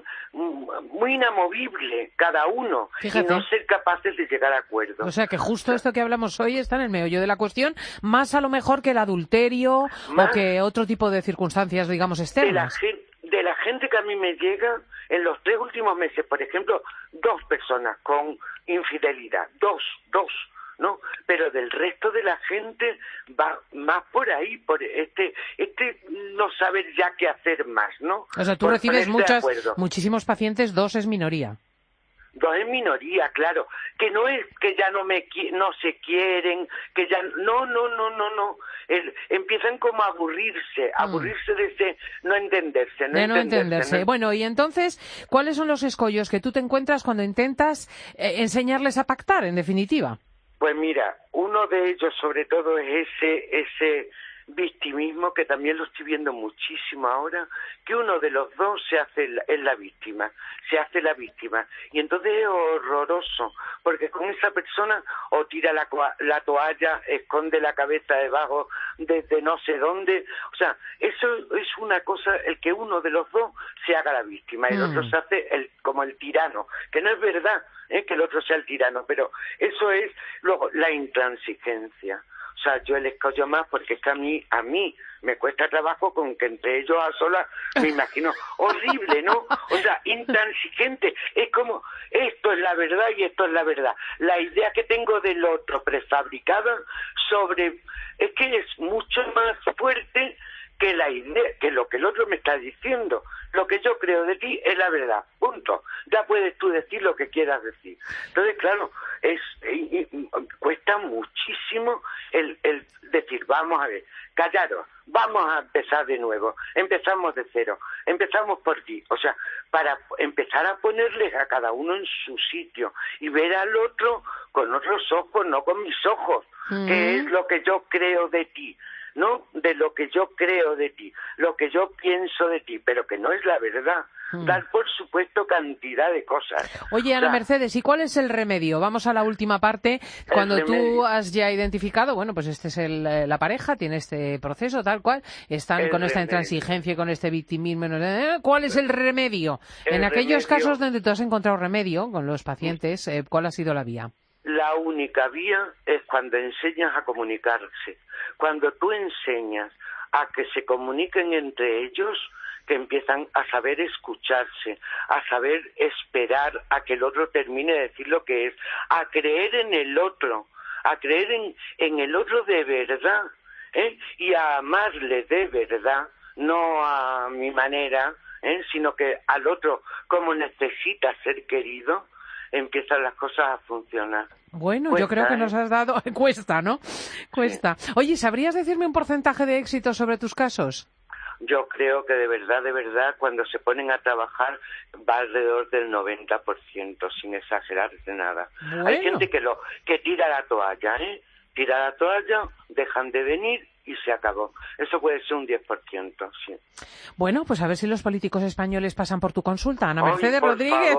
muy inamovible, cada uno, Fíjate. y no ser capaces de llegar a acuerdos. O sea que justo esto que hablamos hoy está en el meollo de la cuestión, más a lo mejor que el adulterio más o que otro tipo de circunstancias, digamos, externas. De la, de la gente que a mí me llega, en los tres últimos meses, por ejemplo, dos personas con infidelidad, dos, dos, ¿no? Pero del resto de la gente va más por ahí, por este este no saber ya qué hacer más, ¿no? O sea, tú por recibes muchas, muchísimos pacientes, dos es minoría. Dos es minoría, claro, que no es que ya no me no se quieren, que ya no, no, no, no, no, El, empiezan como a aburrirse, a aburrirse mm. de ese no entenderse, no de no entenderse. entenderse. ¿no? Bueno, y entonces, ¿cuáles son los escollos que tú te encuentras cuando intentas eh, enseñarles a pactar, en definitiva? Pues mira, uno de ellos sobre todo es ese ese victimismo, que también lo estoy viendo muchísimo ahora, que uno de los dos se hace la, es la víctima, se hace la víctima, y entonces es horroroso, porque con esa persona o tira la, la toalla, esconde la cabeza debajo desde no sé dónde, o sea, eso es una cosa, el que uno de los dos se haga la víctima, y el mm. otro se hace el, como el tirano, que no es verdad ¿eh? que el otro sea el tirano, pero eso es luego la intransigencia. O sea, yo el escollo más porque es que a mí, a mí me cuesta trabajo con que entre ellos a solas, me imagino, horrible, ¿no? O sea, intransigente, es como, esto es la verdad y esto es la verdad. La idea que tengo del otro prefabricada sobre, es que es mucho más fuerte que la idea, que lo que el otro me está diciendo. Lo que yo creo de ti es la verdad, punto. Ya puedes tú decir lo que quieras decir. Entonces, claro, es y, y, cuesta muchísimo el, el decir, vamos a ver, callaros, vamos a empezar de nuevo, empezamos de cero, empezamos por ti. O sea, para empezar a ponerles a cada uno en su sitio y ver al otro con otros ojos, no con mis ojos, mm. que es lo que yo creo de ti. No de lo que yo creo de ti, lo que yo pienso de ti, pero que no es la verdad. Hmm. Dar, por supuesto, cantidad de cosas. Oye, Ana o sea, Mercedes, ¿y cuál es el remedio? Vamos a la última parte. Cuando remedio. tú has ya identificado, bueno, pues este es el, la pareja, tiene este proceso, tal cual, están el con remedio. esta intransigencia, con este victimismo. ¿Cuál es el remedio? El en aquellos remedio. casos donde tú has encontrado remedio con los pacientes, eh, ¿cuál ha sido la vía? La única vía es cuando enseñas a comunicarse. Cuando tú enseñas a que se comuniquen entre ellos, que empiezan a saber escucharse, a saber esperar a que el otro termine de decir lo que es, a creer en el otro, a creer en, en el otro de verdad, ¿eh? y a amarle de verdad, no a mi manera, ¿eh? sino que al otro como necesita ser querido, empiezan las cosas a funcionar. Bueno, cuesta, yo creo que ¿eh? nos has dado... Cuesta, ¿no? Cuesta. Sí. Oye, ¿sabrías decirme un porcentaje de éxito sobre tus casos? Yo creo que de verdad, de verdad, cuando se ponen a trabajar va alrededor del noventa por ciento, sin exagerar de nada. Bueno. Hay gente que lo que tira la toalla, ¿eh? Tira la toalla, dejan de venir y se acabó. Eso puede ser un diez por ciento, sí. Bueno, pues a ver si los políticos españoles pasan por tu consulta. Ana Mercedes Ay, Rodríguez.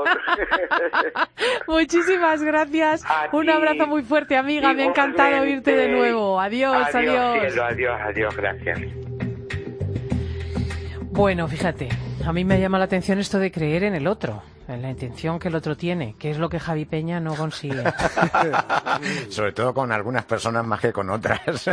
Muchísimas gracias. A un ti. abrazo muy fuerte, amiga. Igualmente. Me ha encantado oírte de nuevo. Adiós, adiós. Adiós, cielo, adiós, adiós, gracias. Bueno, fíjate, a mí me llama la atención esto de creer en el otro. la intención que el otro tiene, que es lo que Javi Peña no consigue. Sobre todo con algunas personas más que con otras.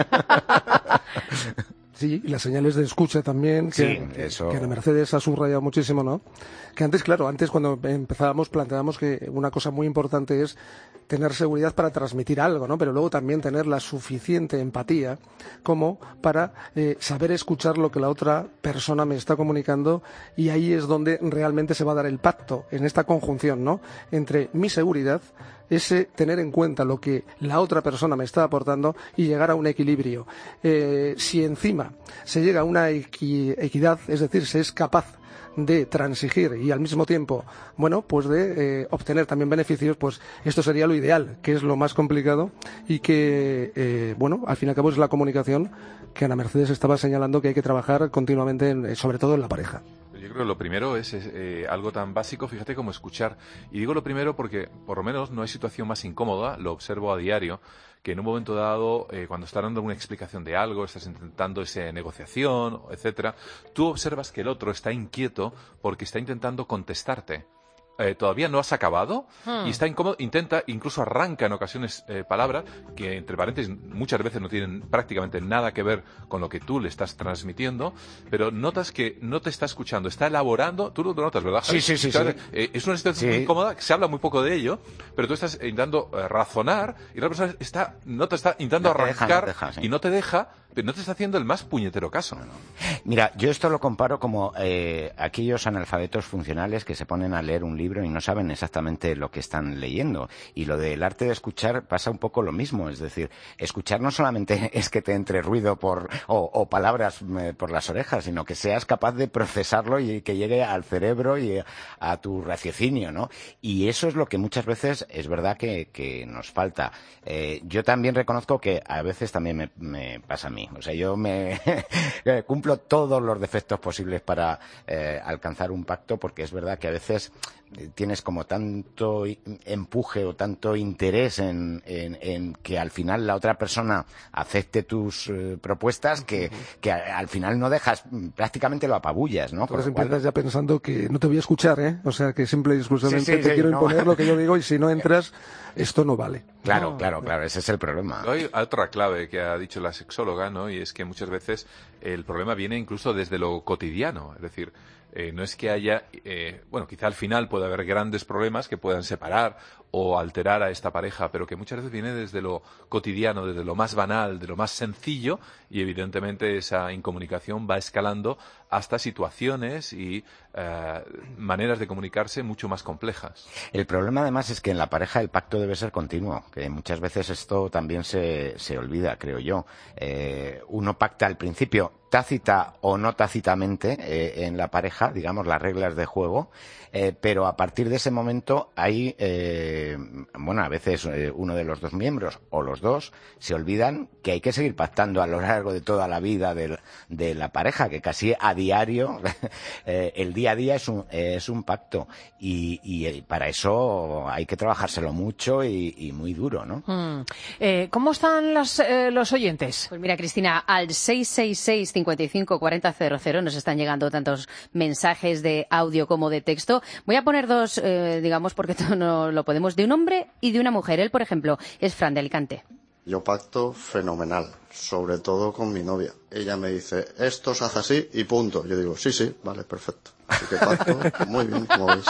Sí, y las señales de escucha también, que, sí, eso... que Ana Mercedes ha subrayado muchísimo, ¿no? Que antes, claro, antes cuando empezábamos planteábamos que una cosa muy importante es tener seguridad para transmitir algo, ¿no? Pero luego también tener la suficiente empatía como para eh, saber escuchar lo que la otra persona me está comunicando, y ahí es donde realmente se va a dar el pacto, en esta conjunción, ¿no? Entre mi seguridad, ese tener en cuenta lo que la otra persona me está aportando y llegar a un equilibrio. Eh, si encima se llega a una equi- equidad, es decir, se es capaz de transigir y al mismo tiempo, bueno, pues de eh, obtener también beneficios, pues esto sería lo ideal, que es lo más complicado y que, eh, bueno, al fin y al cabo es la comunicación que Ana Mercedes estaba señalando que hay que trabajar continuamente, en, sobre todo en la pareja. Yo creo que lo primero es, es eh, algo tan básico, fíjate, como escuchar. Y digo lo primero porque, por lo menos, no hay situación más incómoda, lo observo a diario, que en un momento dado, eh, cuando estás dando una explicación de algo, estás intentando esa negociación, etcétera, tú observas que el otro está inquieto porque está intentando contestarte. Eh, todavía no has acabado hmm. y está incómodo, intenta, incluso arranca en ocasiones eh, palabras que, entre paréntesis, muchas veces no tienen prácticamente nada que ver con lo que tú le estás transmitiendo, pero notas que no te está escuchando, está elaborando, tú lo notas, ¿verdad, Javi? Sí, sí, sí. ¿Sabes? sí. Eh, es una situación sí. muy incómoda, se habla muy poco de ello, pero tú estás intentando eh, razonar y la persona está, no te está intentando no te arrancar deja, no te deja, sí. y no te deja, pero no te está haciendo el más puñetero caso. Mira, yo esto lo comparo como eh, aquellos analfabetos funcionales que se ponen a leer un libro y no saben exactamente lo que están leyendo. Y lo del arte de escuchar pasa un poco lo mismo. Es decir, escuchar no solamente es que te entre ruido por, o, o palabras eh, por las orejas, sino que seas capaz de procesarlo y que llegue al cerebro y a tu raciocinio, ¿no? Y eso es lo que muchas veces es verdad que, que nos falta. Eh, yo también reconozco que a veces también me, me pasa a mí. O sea, yo me cumplo todos los defectos posibles para eh, alcanzar un pacto, porque es verdad que a veces tienes como tanto empuje o tanto interés en, en, en que al final la otra persona acepte tus eh, propuestas que, que al final no dejas, prácticamente lo apabullas, ¿no? Entonces empiezas cual... ya pensando que no te voy a escuchar, ¿eh? O sea, que simple y exclusivamente sí, sí, te sí, quiero no. imponer lo que yo digo y si no entras, esto no vale. Claro, no. claro, claro, ese es el problema. Hay otra clave que ha dicho la sexóloga, ¿no? Y es que muchas veces el problema viene incluso desde lo cotidiano, es decir, Eh, no es que haya, eh, bueno, quizá al final puede haber grandes problemas que puedan separar o alterar a esta pareja, pero que muchas veces viene desde lo cotidiano, desde lo más banal, de lo más sencillo, y evidentemente esa incomunicación va escalando hasta situaciones y eh, maneras de comunicarse mucho más complejas. El problema además es que en la pareja el pacto debe ser continuo, que muchas veces esto también se, se olvida, creo yo. Eh, uno pacta al principio, tácita o no tácitamente, eh, en la pareja, digamos, las reglas de juego, eh, pero a partir de ese momento hay, eh, bueno, a veces eh, uno de los dos miembros o los dos se olvidan que hay que seguir pactando a lo largo de toda la vida de, de la pareja, que casi a diario, eh, el día a día es un, eh, es un pacto y, y para eso hay que trabajárselo mucho y, y muy duro, ¿no? Mm. Eh, ¿Cómo están los, eh, los oyentes? Pues mira, Cristina, al seis seis seis, cincuenta y cinco, cuarenta, cero cero nos están llegando tantos mensajes de audio como de texto. Voy a poner dos, eh, digamos, porque no lo podemos, de un hombre y de una mujer. Él, por ejemplo, es Fran de Alicante. Yo pacto fenomenal, sobre todo con mi novia. Ella me dice, esto se hace así y punto. Yo digo, sí, sí, vale, perfecto. Así que pacto muy bien, como veis.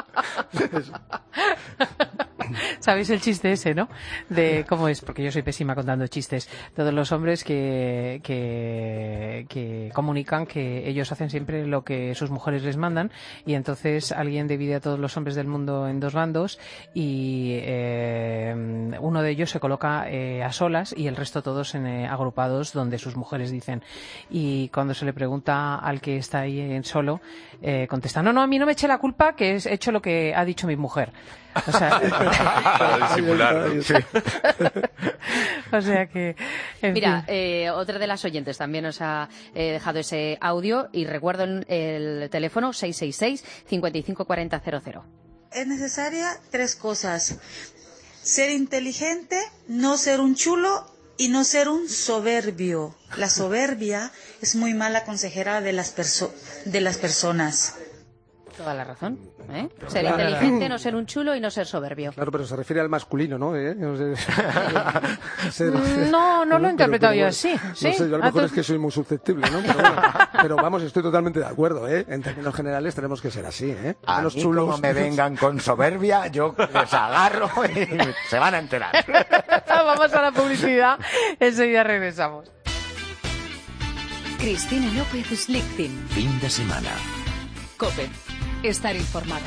¿Sabéis el chiste ese, no? De cómo es, porque yo soy pésima contando chistes. Todos los hombres que, que, que comunican que ellos hacen siempre lo que sus mujeres les mandan y entonces alguien divide a todos los hombres del mundo en dos bandos y eh, uno de ellos se coloca eh, a solas y el resto todos en, eh, agrupados donde sus mujeres dicen. Y cuando se le pregunta al que está ahí en solo, eh, contesta, no, no, a mí no me eche la culpa que he hecho lo que ha dicho mi mujer. O sea, para disimular, ¿no? Sí. O sea que, en Mira, fin. eh, otra de las oyentes también nos ha eh, dejado ese audio y recuerdo el, el teléfono seis seis seis, cincuenta y cinco, cuarenta, cero cero. Es necesaria tres cosas: ser inteligente, no ser un chulo y no ser un soberbio. La soberbia es muy mala consejera de las, perso- de las personas. Toda la razón. ¿eh? Ser Claro. inteligente, no ser un chulo y no ser soberbio. Claro, pero se refiere al masculino, ¿no? ¿Eh? No, sé, ser- No, no lo he Pero- interpretado pero yo bueno, así. No ¿sí? sé, yo a lo Ah, mejor tú- es que soy muy susceptible, ¿no? Pero, bueno, pero vamos, estoy totalmente de acuerdo, ¿eh? En términos generales tenemos que ser así, ¿eh? A Menos mí, chulos. como me vengan con soberbia, yo les agarro y se van a enterar. Vamos a la publicidad, enseguida regresamos. Cristina López Slichting. Fin de semana. COPE. Estar informado.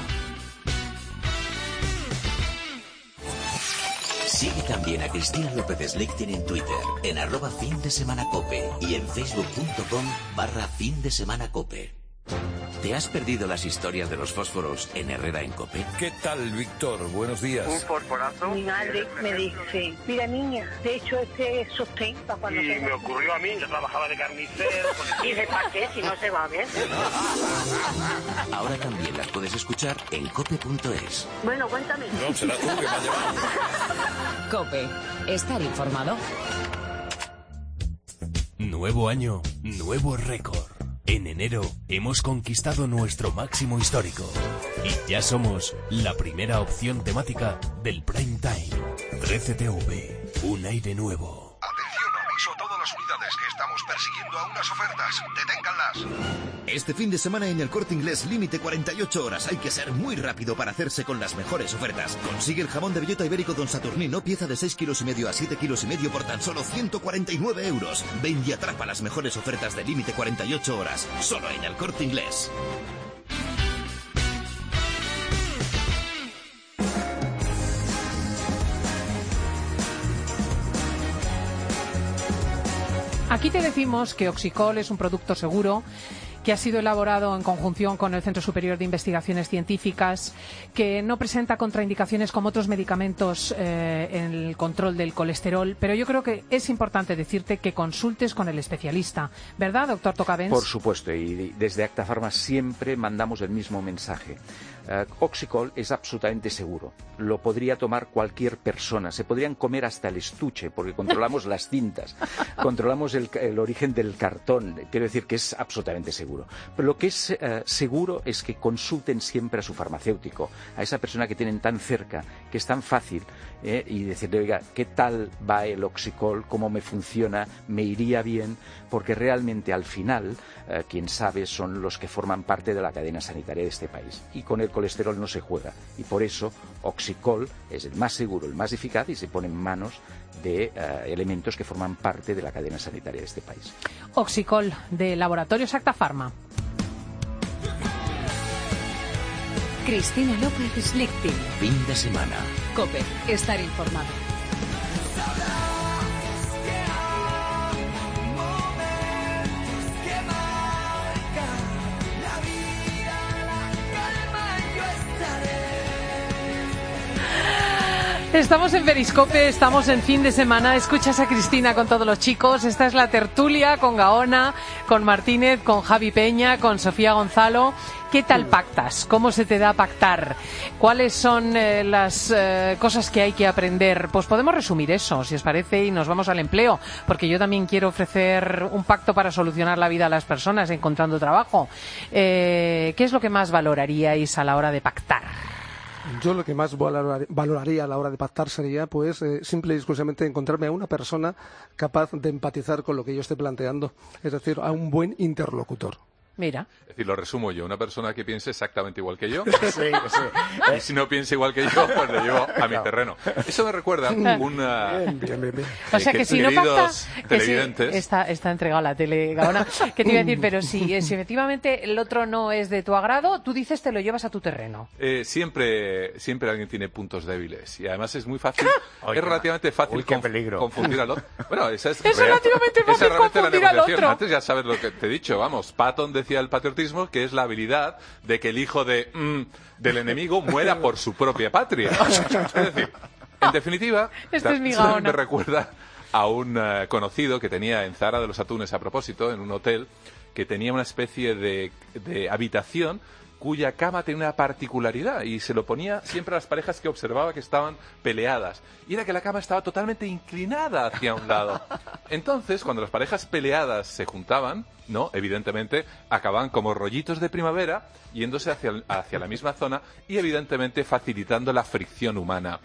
Sigue también a Cristina López Slichting en Twitter, en arroba fin de semana cope y en facebook.com barra fin de semana cope. ¿Te has perdido las historias de los fósforos en Herrera en Cope? ¿Qué tal, Víctor? Buenos días. fosforazo. Mi madre me dice, mira niña, de hecho este es sostén para cuando Y tenga- me ocurrió a mí, yo trabajaba de carnicero. Dije, ¿para qué? Si no se va a ver. Ahora también las puedes escuchar en cope punto es. Bueno, cuéntame. No, será tú que me has llevado. COPE. Estar informado. Nuevo año, nuevo récord. En enero hemos conquistado nuestro máximo histórico y ya somos la primera opción temática del Prime Time. trece T V, un aire nuevo. Atención, aviso a todas las unidades que estamos persiguiendo a unas ofertas. Deténganlas. Este fin de semana en el Corte Inglés, límite cuarenta y ocho horas. Hay que ser muy rápido para hacerse con las mejores ofertas. Consigue el jamón de bellota ibérico Don Saturnino, pieza de seis kilos y medio a siete kilos y medio por tan solo ciento cuarenta y nueve euros. Ven y atrapa las mejores ofertas de límite cuarenta y ocho horas. Solo en el Corte Inglés. Aquí te decimos que Oxicol es un producto seguro, que ha sido elaborado en conjunción con el Centro Superior de Investigaciones Científicas, que no presenta contraindicaciones como otros medicamentos eh, en el control del colesterol, pero yo creo que es importante decirte que consultes con el especialista, ¿verdad, doctor Tocavens? Por supuesto, y desde Acta Pharma siempre mandamos el mismo mensaje. Uh, Oxicol es absolutamente seguro. Lo podría tomar cualquier persona. Se podrían comer hasta el estuche, porque controlamos las cintas, controlamos el, el origen del cartón. Quiero decir que es absolutamente seguro. Pero lo que es uh, seguro es que consulten siempre a su farmacéutico, a esa persona que tienen tan cerca, que es tan fácil, eh, y decirle, oiga, ¿qué tal va el Oxicol? ¿Cómo me funciona? ¿Me iría bien? Porque realmente al final, uh, quien sabe son los que forman parte de la cadena sanitaria de este país. Y con el colesterol no se juega, y por eso Oxicol es el más seguro, el más eficaz, y se pone en manos de uh, elementos que forman parte de la cadena sanitaria de este país. Oxicol, de Laboratorios Acta Pharma. Cristina López Slichting. Fin de semana. COPE. Estar informado. Estamos en Periscope, estamos en fin de semana. Escuchas a Cristina con todos los chicos. Esta es la tertulia con Gaona, con Martínez, con Javi Peña, con Sofía Gonzalo. ¿Qué tal pactas? ¿Cómo se te da pactar? ¿Cuáles son eh, las eh, cosas que hay que aprender? Pues podemos resumir eso, si os parece, y nos vamos al empleo, porque yo también quiero ofrecer un pacto para solucionar la vida a las personas encontrando trabajo. Eh, ¿Qué es lo que más valoraríais a la hora de pactar? Yo lo que más valorar- valoraría a la hora de pactar sería, pues, eh, simple y exclusivamente encontrarme a una persona capaz de empatizar con lo que yo esté planteando. Es decir, a un buen interlocutor. Mira. Es decir, lo resumo yo, una persona que piense exactamente igual que yo. Sí, sí. Y si no piensa igual que yo, pues le llevo a mi terreno. Eso me recuerda una... Bien, bien, bien, bien. O sea, que si no pacta, queridos que si, televidentes, está, está entregado a la tele, Gaona. ¿Qué te iba a decir? Pero si, eh, si efectivamente el otro no es de tu agrado, tú dices te lo llevas a tu terreno. eh, siempre, siempre alguien tiene puntos débiles. Y además es muy fácil, Oye, es relativamente fácil uy, qué conf- peligro. confundir al otro. Bueno, esa es, Es real- relativamente esa es fácil realmente la confundir al negociación. otro. Antes ya sabes lo que te he dicho, vamos. Patton decía el patriotismo, que es la habilidad de que el hijo de mm, del enemigo muera por su propia patria. Es decir, en definitiva, Este es mi también Gaona. me recuerda a un eh, conocido que tenía en Zara de los Atunes, a propósito, en un hotel, que tenía una especie de, de habitación cuya cama tenía una particularidad y se lo ponía siempre a las parejas que observaba que estaban peleadas. Y era que la cama estaba totalmente inclinada hacia un lado. Entonces, cuando las parejas peleadas se juntaban, ¿no? Evidentemente, acababan como rollitos de primavera, yéndose hacia, hacia la misma zona y, evidentemente, facilitando la fricción humana.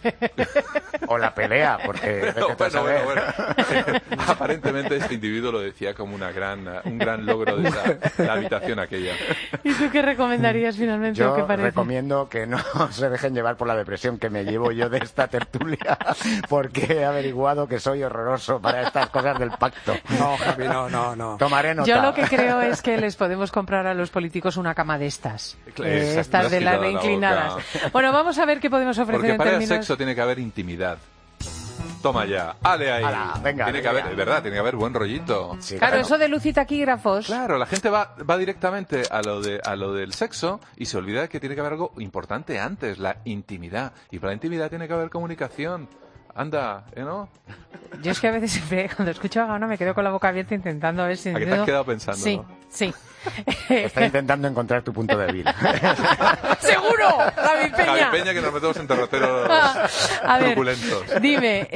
O la pelea, porque... Pero, bueno, bueno, bueno. Aparentemente, este individuo lo decía como una gran, un gran logro de esa, la habitación aquella. ¿Y tú qué recomendarías finalmente? Yo ¿O qué parece? recomiendo que no se dejen llevar por la depresión que me llevo yo de esta tertulia, porque he averiguado que soy horroroso para estas cosas del pacto. No, Javi, no, no, no. Tomaré nota. Yo lo que creo es que les podemos comprar a los políticos una cama de estas. Exacto, estas de las de inclinadas. boca. Bueno, vamos a ver qué podemos ofrecer Porque en para términos... el sexo tiene que haber intimidad. Toma ya, ale ahí. Ala, venga, tiene que venga. haber, es verdad, tiene que haber buen rollito. Sí, Claro, eso de luz y taquígrafos. Claro, la gente va, va directamente a lo, de, a lo del sexo y se olvida de que tiene que haber algo importante antes, la intimidad. Y para la intimidad tiene que haber comunicación. Anda, ¿eh, no? Yo es que a veces siempre, cuando escucho a Gaona me quedo con la boca abierta intentando a ver si... ¿A qué te has quedado pensando? Sí, ¿no? sí. Está intentando encontrar tu punto débil. ¡Seguro! Javi Peña. Javi Peña, que nos metemos en terrateros A ver, truculentos. dime,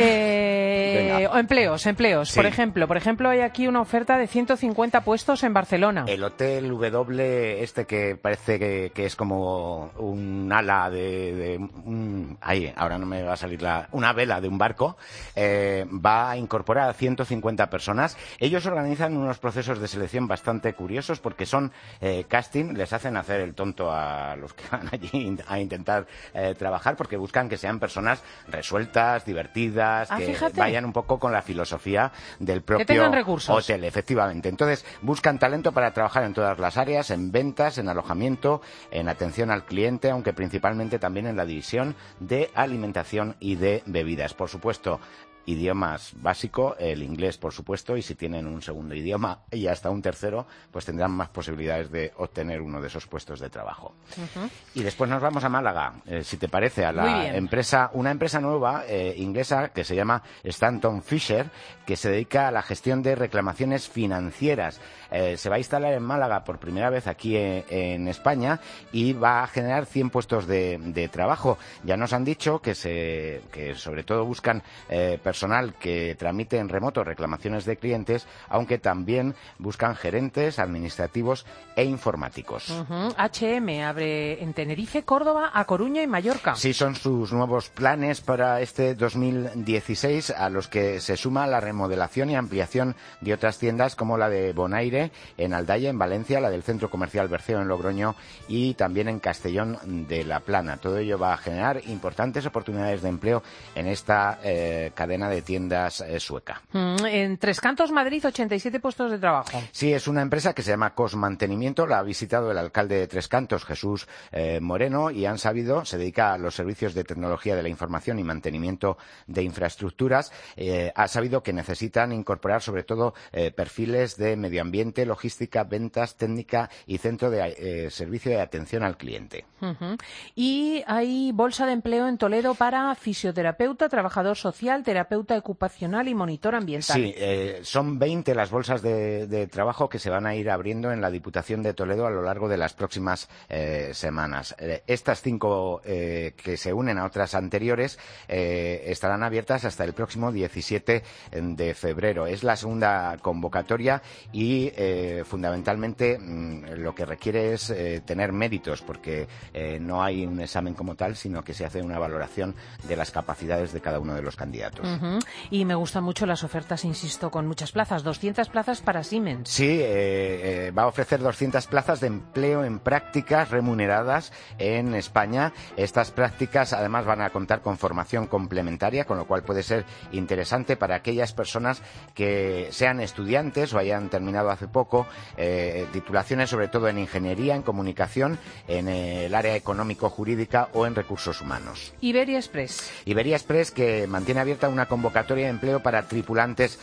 eh, Venga. empleos, empleos. Sí. Por ejemplo, por ejemplo, hay aquí una oferta de ciento cincuenta puestos en Barcelona. El Hotel W, este que parece que, que es como un ala de... de un, ahí, ahora no me va a salir la... Una vela de un barco, eh, va a incorporar a ciento cincuenta personas. Ellos organizan unos procesos de selección bastante curiosos porque son eh, casting, les hacen hacer el tonto a los que van allí a intentar eh, trabajar porque buscan que sean personas resueltas, divertidas, Ah, que fíjate. vayan un poco con la filosofía del propio tengan recursos. hotel, efectivamente. Entonces, buscan talento para trabajar en todas las áreas, en ventas, en alojamiento, en atención al cliente, aunque principalmente también en la división de alimentación y de bebidas. Por supuesto, idiomas básico, el inglés, por supuesto, y si tienen un segundo idioma y hasta un tercero, pues tendrán más posibilidades de obtener uno de esos puestos de trabajo. Ujú. Y después nos vamos a Málaga, eh, si te parece, a Muy la bien. empresa, una empresa nueva eh, inglesa que se llama Stanton Fisher, que se dedica a la gestión de reclamaciones financieras. Eh, se va a instalar en Málaga por primera vez aquí en, en España y va a generar cien puestos de, de trabajo. Ya nos han dicho que, se, que sobre todo buscan eh, personal que tramite en remoto reclamaciones de clientes, aunque también buscan gerentes, administrativos e informáticos. Ujú. H M abre en Tenerife, Córdoba, A Coruña y Mallorca. Sí, son sus nuevos planes para este dos mil dieciséis, a los que se suma la remodelación y ampliación de otras tiendas como la de Bonaire en Aldaya, en Valencia, la del Centro Comercial Berceo en Logroño y también en Castellón de la Plana. Todo ello va a generar importantes oportunidades de empleo en esta eh, cadena de tiendas eh, sueca. Mm, En Tres Cantos, Madrid, ochenta y siete puestos de trabajo. Sí, es una empresa que se llama Cosmantenimiento, la ha visitado el alcalde de Tres Cantos, Jesús eh, Moreno, y han sabido, se dedica a los servicios de tecnología de la información y mantenimiento de infraestructuras, eh, ha sabido que necesitan incorporar sobre todo eh, perfiles de medio ambiente, logística, ventas, técnica y centro de eh, servicio de atención al cliente. Ujú. Y hay bolsa de empleo en Toledo para fisioterapeuta, trabajador social, terapeuta ocupacional y monitor ambiental. Sí, eh, son veinte las bolsas de, de trabajo que se van a ir abriendo en la Diputación de Toledo a lo largo de las próximas eh, semanas. Eh, estas cinco eh, que se unen a otras anteriores eh, estarán abiertas hasta el próximo diecisiete de febrero. Es la segunda convocatoria y eh, fundamentalmente mmm, lo que requiere es eh, tener méritos porque eh, no hay un examen como tal, sino que se hace una valoración de las capacidades de cada uno de los candidatos. Ujú. Y me gustan mucho las ofertas, insisto, con muchas plazas, doscientas plazas para Siemens. Sí, eh, eh, va a ofrecer doscientas plazas de empleo en prácticas remuneradas en España. Estas prácticas además van a contar con formación complementaria, con lo cual puede ser interesante para aquellas personas que sean estudiantes o hayan terminado hace poco eh, titulaciones sobre todo en ingeniería, en comunicación, en el área económico-jurídica o en recursos humanos. Iberia Express. Iberia Express, que mantiene abierta una convocatoria de empleo para tripulantes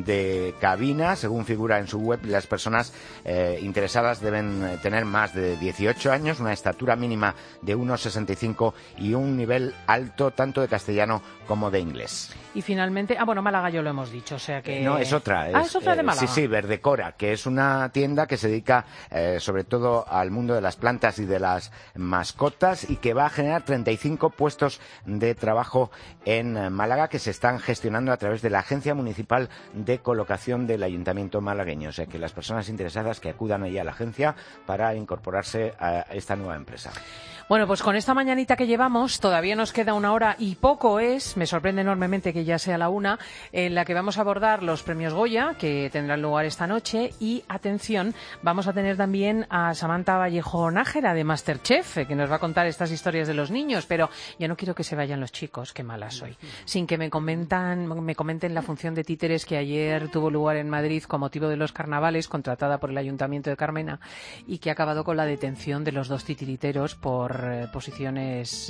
de cabina. Según figura en su web, las personas eh, interesadas deben tener más de dieciocho años, una estatura mínima de uno sesenta y cinco y un nivel alto tanto de castellano como de inglés. Y finalmente, ah, bueno, Málaga ya lo hemos dicho, o sea que... No, es otra. Es, ah, es otra de Málaga. Eh, sí, sí, Verdecora, que es una tienda que se dedica eh, sobre todo al mundo de las plantas y de las mascotas y que va a generar treinta y cinco puestos de trabajo en Málaga que se están gestionando a través de la Agencia Municipal de Colocación del Ayuntamiento malagueño. O sea que las personas interesadas que acudan ahí a la agencia para incorporarse a esta nueva empresa. Bueno, pues con esta mañanita que llevamos, todavía nos queda una hora y poco es, me sorprende enormemente que ya sea la una, en la que vamos a abordar los premios Goya, que tendrán lugar esta noche, y, atención, vamos a tener también a Samantha Vallejo Nájera de MasterChef, que nos va a contar estas historias de los niños, pero yo no quiero que se vayan los chicos, qué mala soy, sin que me comentan, me comenten la función de títeres que ayer tuvo lugar en Madrid con motivo de los carnavales, contratada por el Ayuntamiento de Carmena, y que ha acabado con la detención de los dos titiriteros por posiciones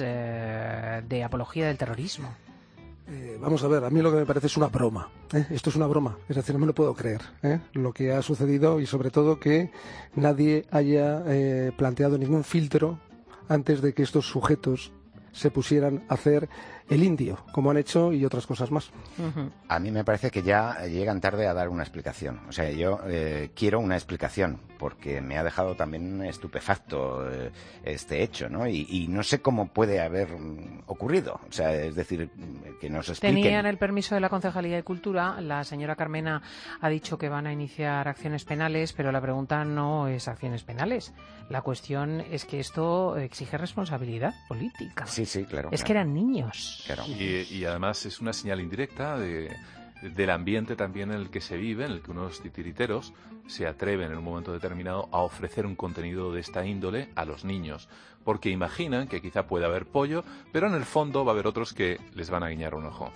eh, de apología del terrorismo. Eh, vamos a ver, a mí lo que me parece es una broma. ¿eh? Esto es una broma, es decir, no me lo puedo creer. ¿eh? Lo que ha sucedido y sobre todo que nadie haya eh, planteado ningún filtro antes de que estos sujetos se pusieran a hacer el indio, como han hecho, y otras cosas más. Uh-huh. A mí me parece que ya llegan tarde a dar una explicación. O sea, yo eh, quiero una explicación, porque me ha dejado también estupefacto eh, este hecho, ¿no? Y, y no sé cómo puede haber um, ocurrido. O sea, es decir, que nos expliquen. Tenían el permiso de la Concejalía de Cultura. La señora Carmena ha dicho que van a iniciar acciones penales, pero la pregunta no es acciones penales. La cuestión es que esto exige responsabilidad política. Sí, sí, claro. Es claro. que eran niños. Claro. Y, y además es una señal indirecta de, del ambiente también en el que se vive, en el que unos titiriteros se atreven en un momento determinado a ofrecer un contenido de esta índole a los niños, porque imaginan que quizá puede haber pollo, pero en el fondo va a haber otros que les van a guiñar un ojo.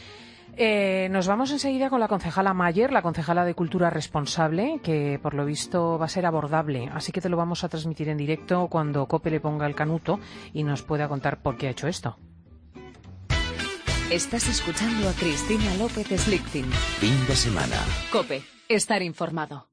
Eh, nos vamos enseguida con la concejala Mayer, la concejala de Cultura Responsable, que por lo visto va a ser abordable, así que te lo vamos a transmitir en directo cuando COPE le ponga el canuto y nos pueda contar por qué ha hecho esto. Estás escuchando a Cristina López Slichting. Fin de semana. COPE, estar informado.